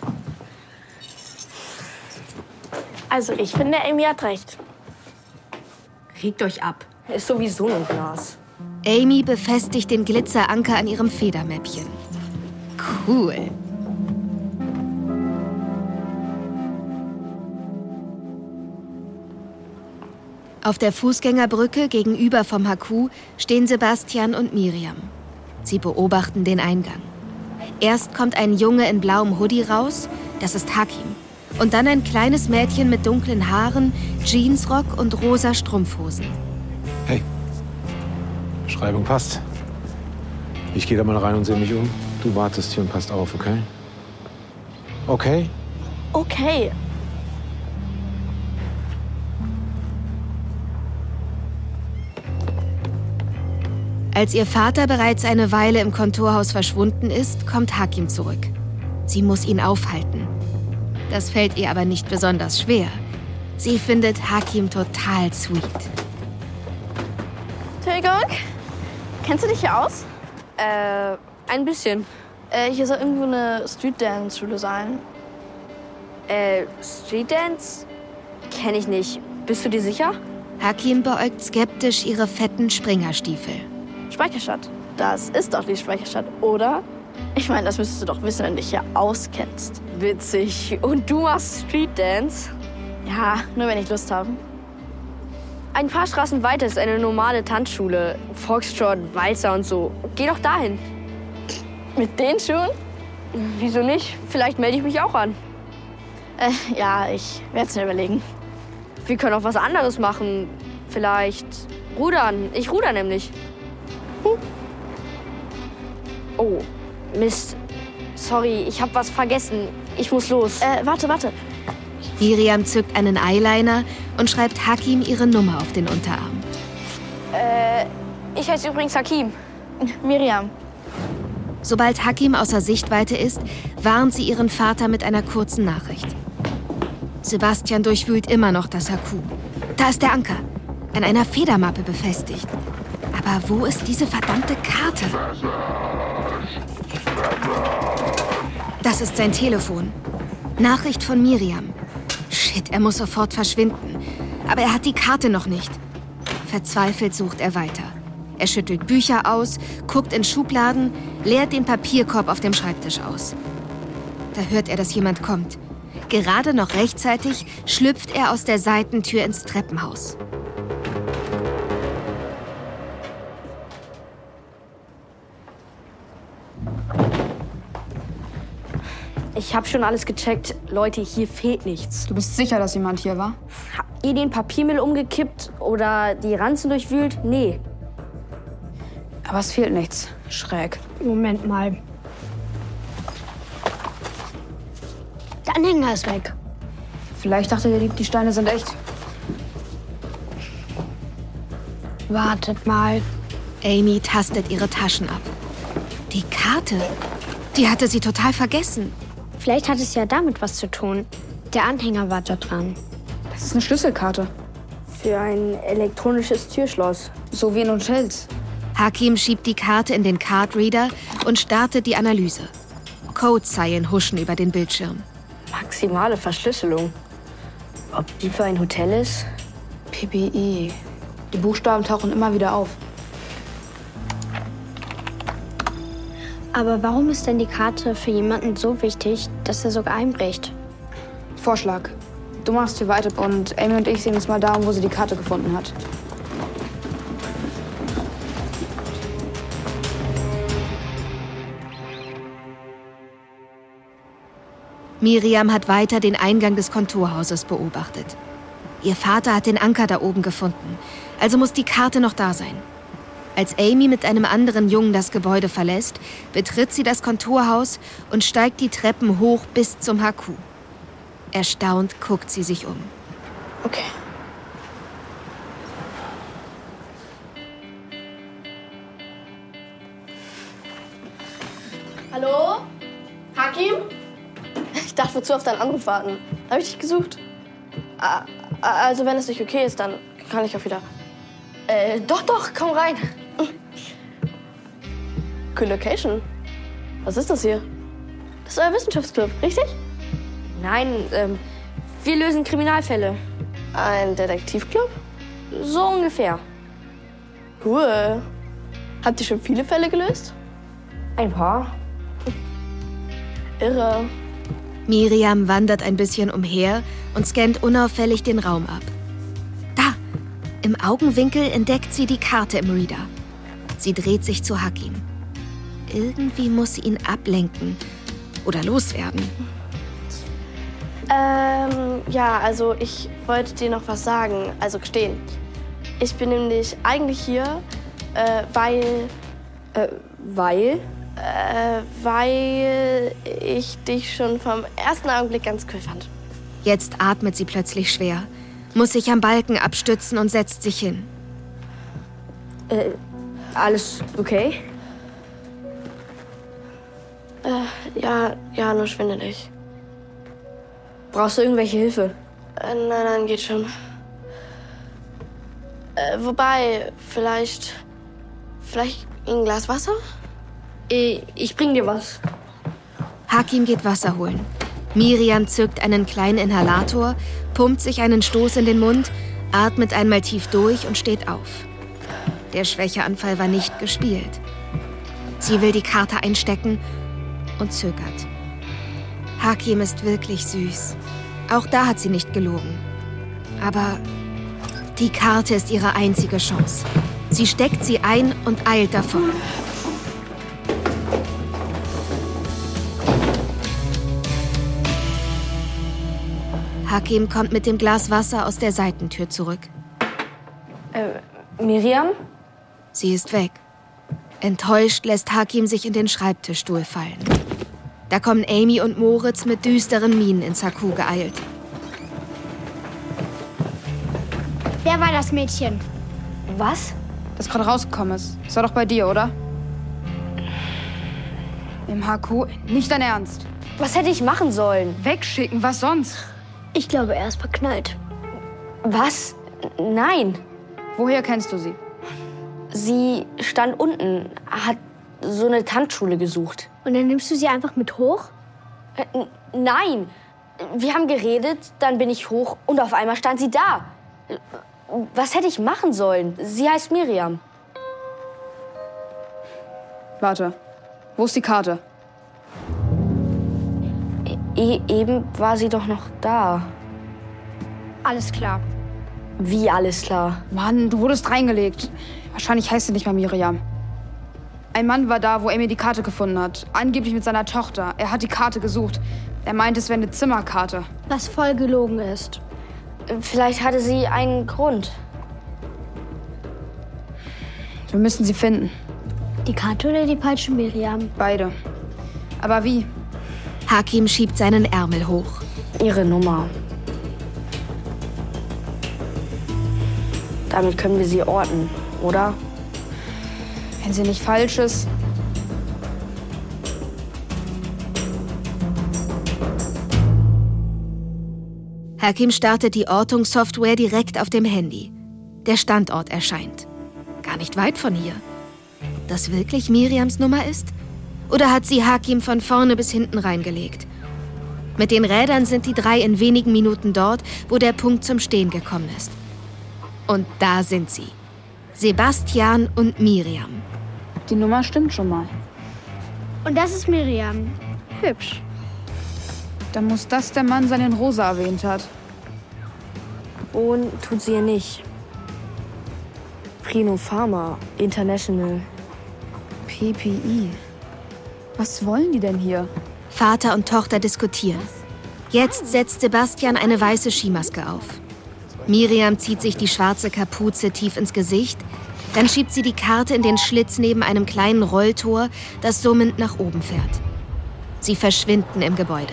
Also ich finde, Amy hat recht. Regt euch ab. Ist sowieso ein Glas. Amy befestigt den Glitzeranker an ihrem Federmäppchen. Cool. Auf der Fußgängerbrücke gegenüber vom Haku stehen Sebastian und Miriam. Sie beobachten den Eingang. Erst kommt ein Junge in blauem Hoodie raus, das ist Hakim. Und dann ein kleines Mädchen mit dunklen Haaren, Jeansrock und rosa Strumpfhosen. Hey, Beschreibung passt. Ich gehe da mal rein und sehe mich um. Du wartest hier und passt auf, okay? Okay? Okay. Als ihr Vater bereits eine Weile im Kontorhaus verschwunden ist, kommt Hakim zurück. Sie muss ihn aufhalten. Das fällt ihr aber nicht besonders schwer. Sie findet Hakim total sweet. Entschuldigung, kennst du dich hier aus? Äh, ein bisschen. Äh, hier soll irgendwo eine Street-Dance-Schule sein. Äh, Street Dance? Kenn ich nicht. Bist du dir sicher? Hakim beäugt skeptisch ihre fetten Springerstiefel. Speicherstadt. Das ist doch die Speicherstadt, oder? Ich meine, das müsstest du doch wissen, wenn du dich hier auskennst. Witzig. Und du machst Street Dance? Ja, nur wenn ich Lust habe. Ein paar Straßen weiter ist eine normale Tanzschule. Foxtrot, Walzer und so. Geh doch dahin. Mit den Schuhen? Wieso nicht? Vielleicht melde ich mich auch an. Äh, ja, ich werde es mir überlegen. Wir können auch was anderes machen. Vielleicht rudern. Ich ruder nämlich. Hm. Oh, Mist. Sorry, ich habe was vergessen. Ich muss los. Äh, warte, warte. Miriam zückt einen Eyeliner und schreibt Hakim ihre Nummer auf den Unterarm. Äh, ich heiße übrigens Hakim. Miriam. Sobald Hakim außer Sichtweite ist, warnt sie ihren Vater mit einer kurzen Nachricht. Sebastian durchwühlt immer noch das Haku. Da ist der Anker, an einer Federmappe befestigt. Aber wo ist diese verdammte Karte? Das ist sein Telefon. Nachricht von Miriam. Shit, er muss sofort verschwinden. Aber er hat die Karte noch nicht. Verzweifelt sucht er weiter. Er schüttelt Bücher aus, guckt in Schubladen, leert den Papierkorb auf dem Schreibtisch aus. Da hört er, dass jemand kommt. Gerade noch rechtzeitig schlüpft er aus der Seitentür ins Treppenhaus. Ich habe schon alles gecheckt. Leute, hier fehlt nichts. Du bist sicher, dass jemand hier war? Habt ihr den Papiermüll umgekippt oder die Ranzen durchwühlt? Nee. Aber es fehlt nichts. Schräg. Moment mal. Der Anhänger ist weg. Vielleicht dachte der Dieb, die Steine sind echt. Wartet mal. Amy tastet ihre Taschen ab. Die Karte, die hatte sie total vergessen. Vielleicht hat es ja damit was zu tun. Der Anhänger war dort dran. Das ist eine Schlüsselkarte. Für ein elektronisches Türschloss. So wie in Hotels. Hakim schiebt die Karte in den Cardreader und startet die Analyse. Codezeilen huschen über den Bildschirm. Maximale Verschlüsselung. Ob die für ein Hotel ist? P B I. Die Buchstaben tauchen immer wieder auf. Aber warum ist denn die Karte für jemanden so wichtig, dass er sogar einbricht? Vorschlag. Du machst hier weiter und Amy und ich sehen uns mal da, wo sie die Karte gefunden hat. Miriam hat weiter den Eingang des Kontorhauses beobachtet. Ihr Vater hat den Anker da oben gefunden, also muss die Karte noch da sein. Als Amy mit einem anderen Jungen das Gebäude verlässt, betritt sie das Kontorhaus und steigt die Treppen hoch bis zum Haku. Erstaunt guckt sie sich um. Okay. Hallo? Hakim? Ich dachte, wozu auf deinen Anruf warten? Da habe ich dich gesucht. Ah, also, wenn es nicht okay ist, dann kann ich auch wieder. Äh, doch, doch, komm rein. Cool Location. Was ist das hier? Das ist euer Wissenschaftsclub, richtig? Nein, ähm, wir lösen Kriminalfälle. Ein Detektivclub? So ungefähr. Cool. Habt ihr schon viele Fälle gelöst? Ein paar. Irre. Miriam wandert ein bisschen umher und scannt unauffällig den Raum ab. Da! Im Augenwinkel entdeckt sie die Karte im Reader. Sie dreht sich zu Hakim. Irgendwie muss sie ihn ablenken oder loswerden. Ähm, ja, also ich wollte dir noch was sagen, also gestehen. Ich bin nämlich eigentlich hier, äh, weil... Äh, weil? Äh, weil ich dich schon vom ersten Augenblick ganz cool fand. Jetzt atmet sie plötzlich schwer, muss sich am Balken abstützen und setzt sich hin. Äh, alles okay? Äh, ja, ja, nur schwindelig. Brauchst du irgendwelche Hilfe? Äh, nein, nein, geht schon. Äh, wobei, vielleicht... Vielleicht ein Glas Wasser? Ich, ich bring dir was. Hakim geht Wasser holen. Miriam zückt einen kleinen Inhalator, pumpt sich einen Stoß in den Mund, atmet einmal tief durch und steht auf. Der Schwächeanfall war nicht gespielt. Sie will die Karte einstecken und zögert. Hakim ist wirklich süß. Auch da hat sie nicht gelogen. Aber die Karte ist ihre einzige Chance. Sie steckt sie ein und eilt davon. Hakim kommt mit dem Glas Wasser aus der Seitentür zurück. Äh, Miriam? Sie ist weg. Enttäuscht lässt Hakim sich in den Schreibtischstuhl fallen. Da kommen Amy und Moritz mit düsteren Mienen ins Haku geeilt. Wer war das Mädchen? Was? Das gerade rausgekommen ist. Das war doch bei dir, oder? Im H Q? Nicht dein Ernst. Was hätte ich machen sollen? Wegschicken, was sonst? Ich glaube, er ist verknallt. Was? Nein. Woher kennst du sie? Sie stand unten, hat so eine Tanzschule gesucht. Und dann nimmst du sie einfach mit hoch? Äh, nein. Wir haben geredet, dann bin ich hoch und auf einmal stand sie da. Was hätte ich machen sollen? Sie heißt Miriam. Warte, wo ist die Karte? E eben war sie doch noch da. Alles klar. Wie alles klar? Mann, du wurdest reingelegt. Wahrscheinlich heißt sie nicht mal Miriam. Ein Mann war da, wo Amy die Karte gefunden hat. Angeblich mit seiner Tochter. Er hat die Karte gesucht. Er meint, es wäre eine Zimmerkarte. Was voll gelogen ist. Vielleicht hatte sie einen Grund. Wir müssen sie finden. Die Karte oder die falsche Miriam? Beide. Aber wie? Hakim schiebt seinen Ärmel hoch. Ihre Nummer. Damit können wir sie orten, oder? Wenn sie nicht falsch ist. Hakim startet die Ortungssoftware direkt auf dem Handy. Der Standort erscheint. Gar nicht weit von hier. Ob das wirklich Miriams Nummer ist? Oder hat sie Hakim von vorne bis hinten reingelegt? Mit den Rädern sind die drei in wenigen Minuten dort, wo der Punkt zum Stehen gekommen ist. Und da sind sie. Sebastian und Miriam. Die Nummer stimmt schon mal. Und das ist Miriam. Hübsch. Dann muss das der Mann sein, den Rosa erwähnt hat. Und tut sie ihr nicht. Prino Pharma International. P P I. Was wollen die denn hier? Vater und Tochter diskutieren. Jetzt setzt Sebastian eine weiße Skimaske auf. Miriam zieht sich die schwarze Kapuze tief ins Gesicht. Dann schiebt sie die Karte in den Schlitz neben einem kleinen Rolltor, das summend nach oben fährt. Sie verschwinden im Gebäude.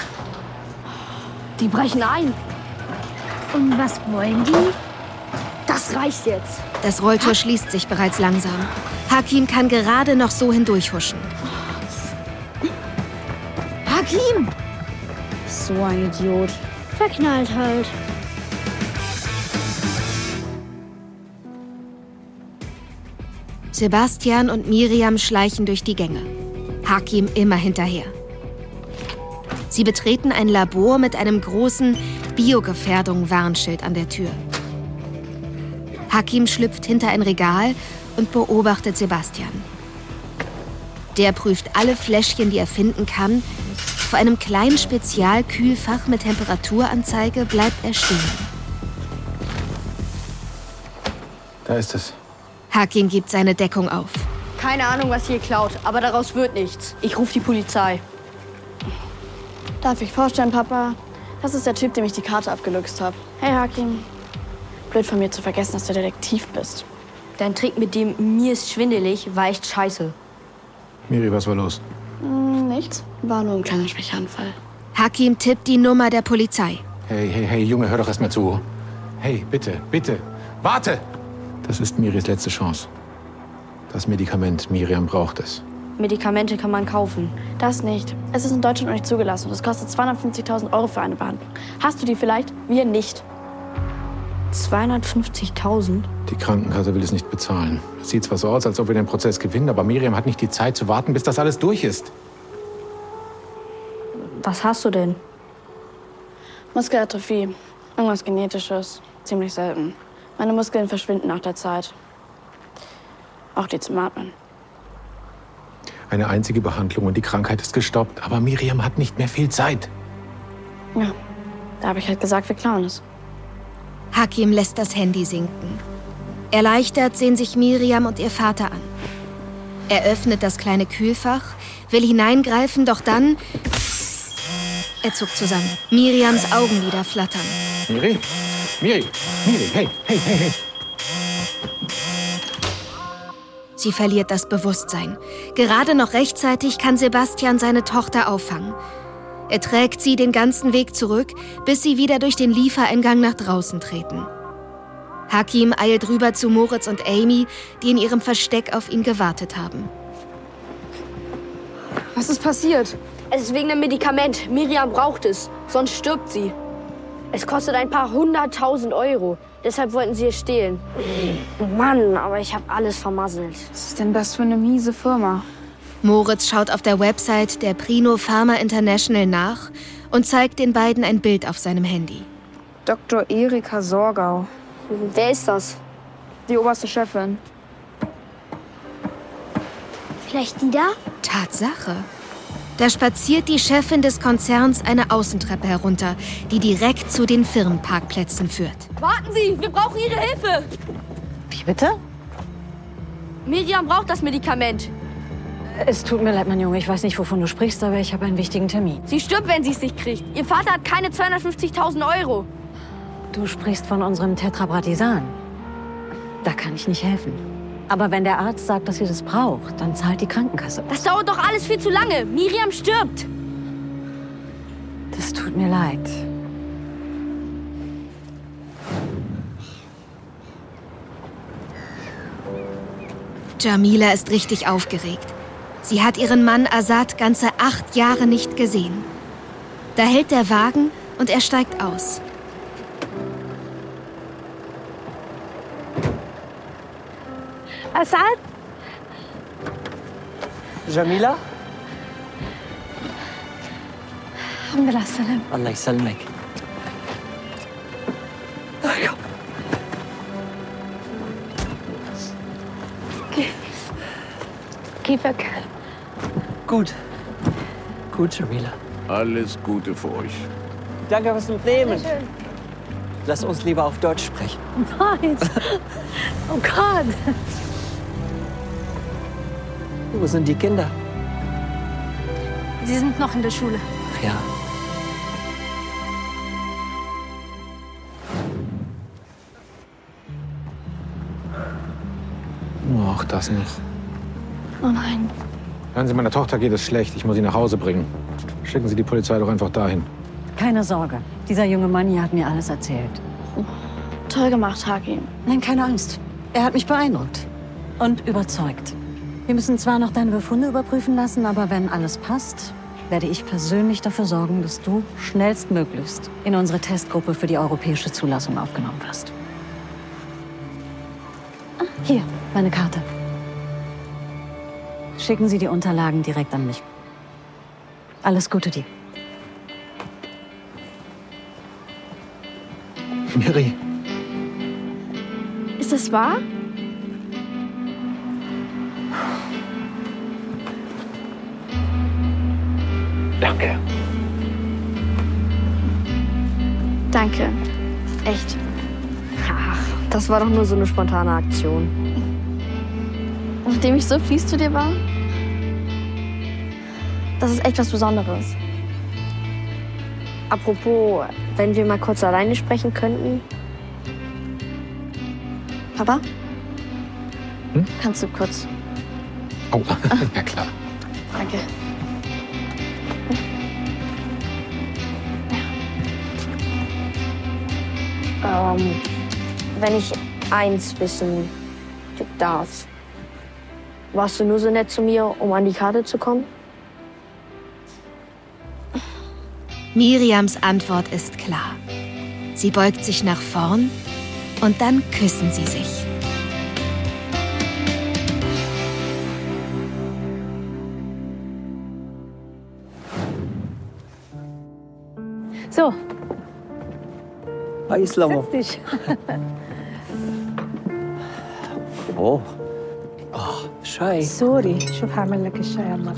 Die brechen ein. Und was wollen die? Das reicht jetzt. Das Rolltor schließt sich bereits langsam. Hakim kann gerade noch so hindurchhuschen. Hakim! So ein Idiot. Verknallt halt. Sebastian und Miriam schleichen durch die Gänge. Hakim immer hinterher. Sie betreten ein Labor mit einem großen Biogefährdung-Warnschild an der Tür. Hakim schlüpft hinter ein Regal und beobachtet Sebastian. Der prüft alle Fläschchen, die er finden kann. Vor einem kleinen Spezialkühlfach mit Temperaturanzeige bleibt er stehen. Da ist es. Hakim gibt seine Deckung auf. Keine Ahnung, was ihr klaut, aber daraus wird nichts. Ich rufe die Polizei. Darf ich vorstellen, Papa? Das ist der Typ, dem ich die Karte abgeluchst habe. Hey, Hakim. Blöd von mir zu vergessen, dass du Detektiv bist. Dein Trick mit dem mir ist schwindelig war echt scheiße. Miri, was war los? Hm, nichts. War nur ein kleiner Schwächeanfall. Hakim tippt die Nummer der Polizei. Hey, hey, hey, Junge, hör doch erst mal zu. Hey, bitte, bitte, warte! Das ist Miris letzte Chance. Das Medikament, Miriam braucht es. Medikamente kann man kaufen. Das nicht. Es ist in Deutschland noch nicht zugelassen und es kostet zweihundertfünfzigtausend Euro für eine Behandlung. Hast du die vielleicht? Wir nicht. zweihundertfünfzigtausend? Die Krankenkasse will es nicht bezahlen. Es sieht zwar so aus, als ob wir den Prozess gewinnen, aber Miriam hat nicht die Zeit zu warten, bis das alles durch ist. Was hast du denn? Muskelatrophie. Irgendwas Genetisches. Ziemlich selten. Meine Muskeln verschwinden nach der Zeit. Auch die zum Atmen. Eine einzige Behandlung und die Krankheit ist gestoppt. Aber Miriam hat nicht mehr viel Zeit. Ja, da habe ich halt gesagt, wir klauen es. Hakim lässt das Handy sinken. Erleichtert sehen sich Miriam und ihr Vater an. Er öffnet das kleine Kühlfach, will hineingreifen, doch dann... Er zuckt zusammen. Miriams Augenlider flattern. Miri? Miri? Miri, hey, hey, hey, hey. Sie verliert das Bewusstsein. Gerade noch rechtzeitig kann Sebastian seine Tochter auffangen. Er trägt sie den ganzen Weg zurück, bis sie wieder durch den Liefereingang nach draußen treten. Hakim eilt rüber zu Moritz und Amy, die in ihrem Versteck auf ihn gewartet haben. Was ist passiert? Es ist wegen dem Medikament. Miriam braucht es, sonst stirbt sie. Es kostet ein paar hunderttausend Euro. Deshalb wollten sie es stehlen. Mann, aber ich habe alles vermasselt. Was ist denn das für eine miese Firma? Moritz schaut auf der Website der Prino Pharma International nach und zeigt den beiden ein Bild auf seinem Handy. Doktor Erika Sorgau. Wer ist das? Die oberste Chefin. Vielleicht die da? Tatsache. Da spaziert die Chefin des Konzerns eine Außentreppe herunter, die direkt zu den Firmenparkplätzen führt. Warten Sie, wir brauchen Ihre Hilfe. Wie bitte? Miriam braucht das Medikament. Es tut mir leid, mein Junge. Ich weiß nicht, wovon du sprichst, aber ich habe einen wichtigen Termin. Sie stirbt, wenn sie es nicht kriegt. Ihr Vater hat keine zweihundertfünfzigtausend Euro. Du sprichst von unserem Tetrabratisan. Da kann ich nicht helfen. Aber wenn der Arzt sagt, dass sie das braucht, dann zahlt die Krankenkasse. Das dauert doch alles viel zu lange. Miriam stirbt. Das tut mir leid. Jamila ist richtig aufgeregt. Sie hat ihren Mann Azad ganze acht Jahre nicht gesehen. Da hält der Wagen und er steigt aus. Azad? جميلة؟ الحمد لله على السلامة. الله يسلمك. كيفك؟ Gut. Gut, Jamila. Alles Gute für euch. Danke fürs Mitnehmen. Lass uns lieber auf Deutsch sprechen. Nein. Oh Gott. Wo sind die Kinder? Sie sind noch in der Schule. Ach ja. Nur auch das noch. Oh nein. Hören Sie, meiner Tochter geht es schlecht. Ich muss sie nach Hause bringen. Schicken Sie die Polizei doch einfach dahin. Keine Sorge. Dieser junge Mann hier hat mir alles erzählt. Toll gemacht, Hakim. Nein, keine Angst. Er hat mich beeindruckt. Und überzeugt. Wir müssen zwar noch deine Befunde überprüfen lassen, aber wenn alles passt, werde ich persönlich dafür sorgen, dass du schnellstmöglichst in unsere Testgruppe für die europäische Zulassung aufgenommen wirst. Hier, meine Karte. Schicken Sie die Unterlagen direkt an mich. Alles Gute dir. Miri. Ist das wahr? Danke. Danke. Echt. Ach, das war doch nur so eine spontane Aktion. Nachdem ich so fies zu dir war? Das ist echt was Besonderes. Apropos, wenn wir mal kurz alleine sprechen könnten. Papa? Hm? Kannst du kurz? Oh, ja klar. Danke. Ähm, wenn ich eins wissen darf. Warst du nur so nett zu mir, um an die Karte zu kommen? Miriams Antwort ist klar. Sie beugt sich nach vorn und dann küssen sie sich. So. Hi, Islamo. Setz dich. Oh. Oh, Schei. Sorry, شوف هعمل لك الشاي عمر.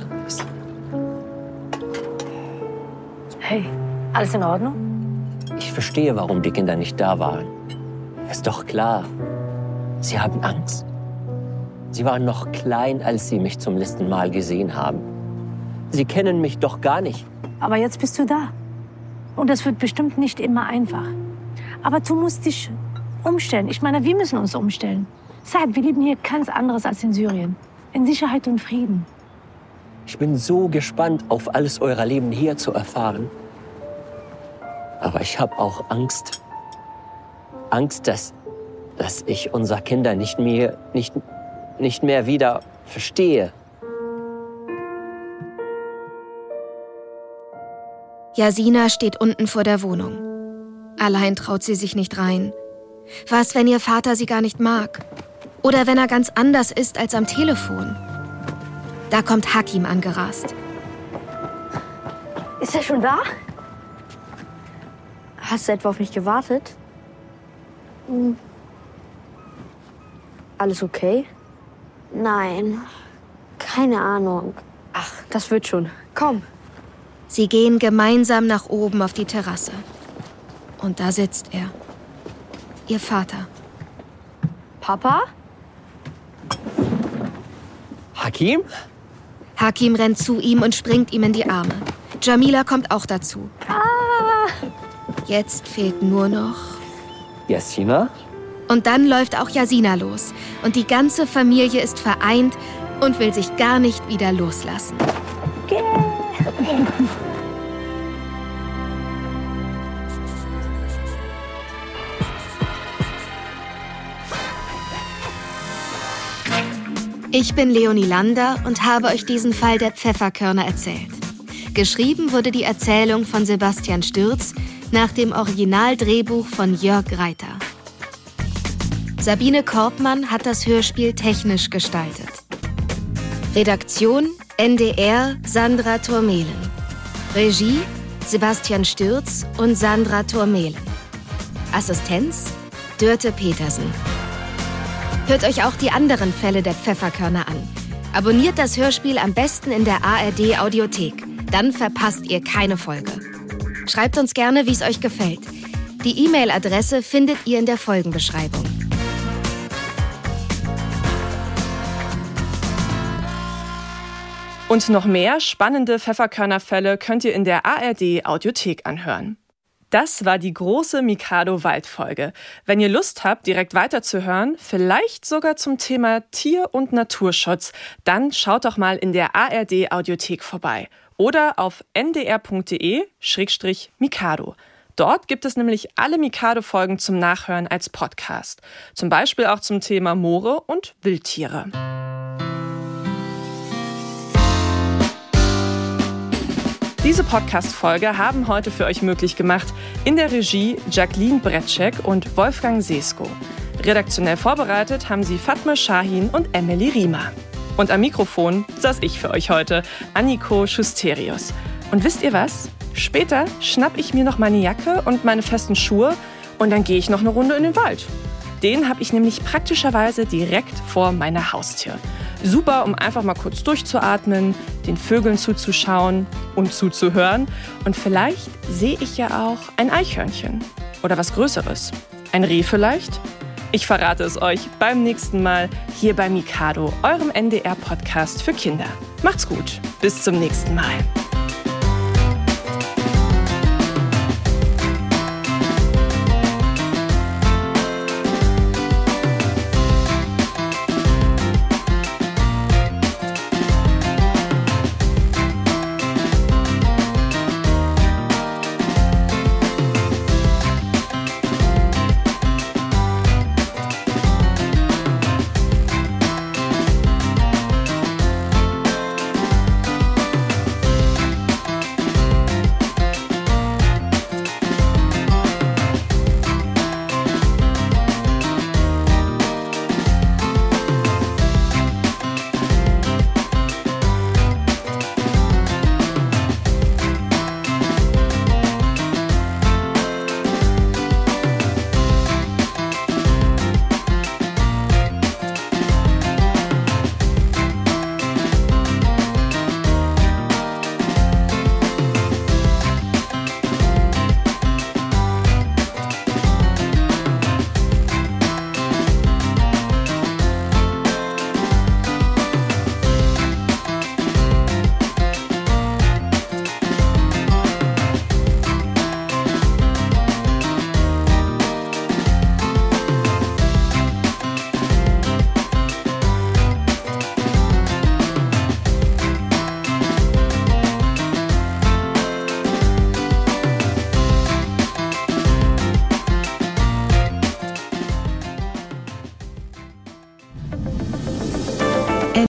Hey, alles in Ordnung? Ich verstehe, warum die Kinder nicht da waren. Ist doch klar. Sie haben Angst. Sie waren noch klein, als sie mich zum letzten Mal gesehen haben. Sie kennen mich doch gar nicht. Aber jetzt bist du da. Und das wird bestimmt nicht immer einfach. Aber du musst dich umstellen. Ich meine, wir müssen uns umstellen. Saad, wir leben hier ganz anderes als in Syrien. In Sicherheit und Frieden. Ich bin so gespannt, auf alles euer Leben hier zu erfahren. Aber ich habe auch Angst. Angst, dass, dass ich unsere Kinder nicht mehr, nicht, nicht mehr wieder verstehe. Jasina steht unten vor der Wohnung. Allein traut sie sich nicht rein. Was, wenn ihr Vater sie gar nicht mag? Oder wenn er ganz anders ist als am Telefon? Da kommt Hakim angerast. Ist er schon da? Hast du etwa auf mich gewartet? Hm. Alles okay? Nein, keine Ahnung. Ach, das wird schon. Komm. Sie gehen gemeinsam nach oben auf die Terrasse. Und da sitzt er. Ihr Vater. Papa? Hakim? Hakim rennt zu ihm und springt ihm in die Arme. Jamila kommt auch dazu. Ah. Jetzt fehlt nur noch... Jasina? Und dann läuft auch Jasina los. Und die ganze Familie ist vereint und will sich gar nicht wieder loslassen. Okay. Ich bin Leonie Lander und habe euch diesen Fall der Pfefferkörner erzählt. Geschrieben wurde die Erzählung von Sebastian Stürz nach dem Originaldrehbuch von Jörg Reiter. Sabine Korbmann hat das Hörspiel technisch gestaltet. Redaktion N D R Sandra Turmelen. Regie Sebastian Stürz und Sandra Turmelen. Assistenz Dörte Petersen. Hört euch auch die anderen Fälle der Pfefferkörner an. Abonniert das Hörspiel am besten in der A R D Audiothek. Dann verpasst ihr keine Folge. Schreibt uns gerne, wie es euch gefällt. Die E-Mail-Adresse findet ihr in der Folgenbeschreibung. Und noch mehr spannende Pfefferkörnerfälle könnt ihr in der A R D Audiothek anhören. Das war die große Mikado-Waldfolge. Wenn ihr Lust habt, direkt weiterzuhören, vielleicht sogar zum Thema Tier- und Naturschutz, dann schaut doch mal in der A R D Audiothek vorbei oder auf n d r punkt d e slash mikado. Dort gibt es nämlich alle Mikado-Folgen zum Nachhören als Podcast. Zum Beispiel auch zum Thema Moore und Wildtiere. Diese Podcast-Folge haben heute für euch möglich gemacht in der Regie Jacqueline Bretschek und Wolfgang Sesko. Redaktionell vorbereitet haben sie Fatma Shahin und Emily Riemer. Und am Mikrofon saß ich für euch heute, Anniko Schusterius. Und wisst ihr was? Später schnapp ich mir noch meine Jacke und meine festen Schuhe und dann gehe ich noch eine Runde in den Wald. Den habe ich nämlich praktischerweise direkt vor meiner Haustür. Super, um einfach mal kurz durchzuatmen, den Vögeln zuzuschauen und zuzuhören. Und vielleicht sehe ich ja auch ein Eichhörnchen. Oder was Größeres. Ein Reh vielleicht? Ich verrate es euch beim nächsten Mal hier bei Mikado, eurem N D R-Podcast für Kinder. Macht's gut, bis zum nächsten Mal.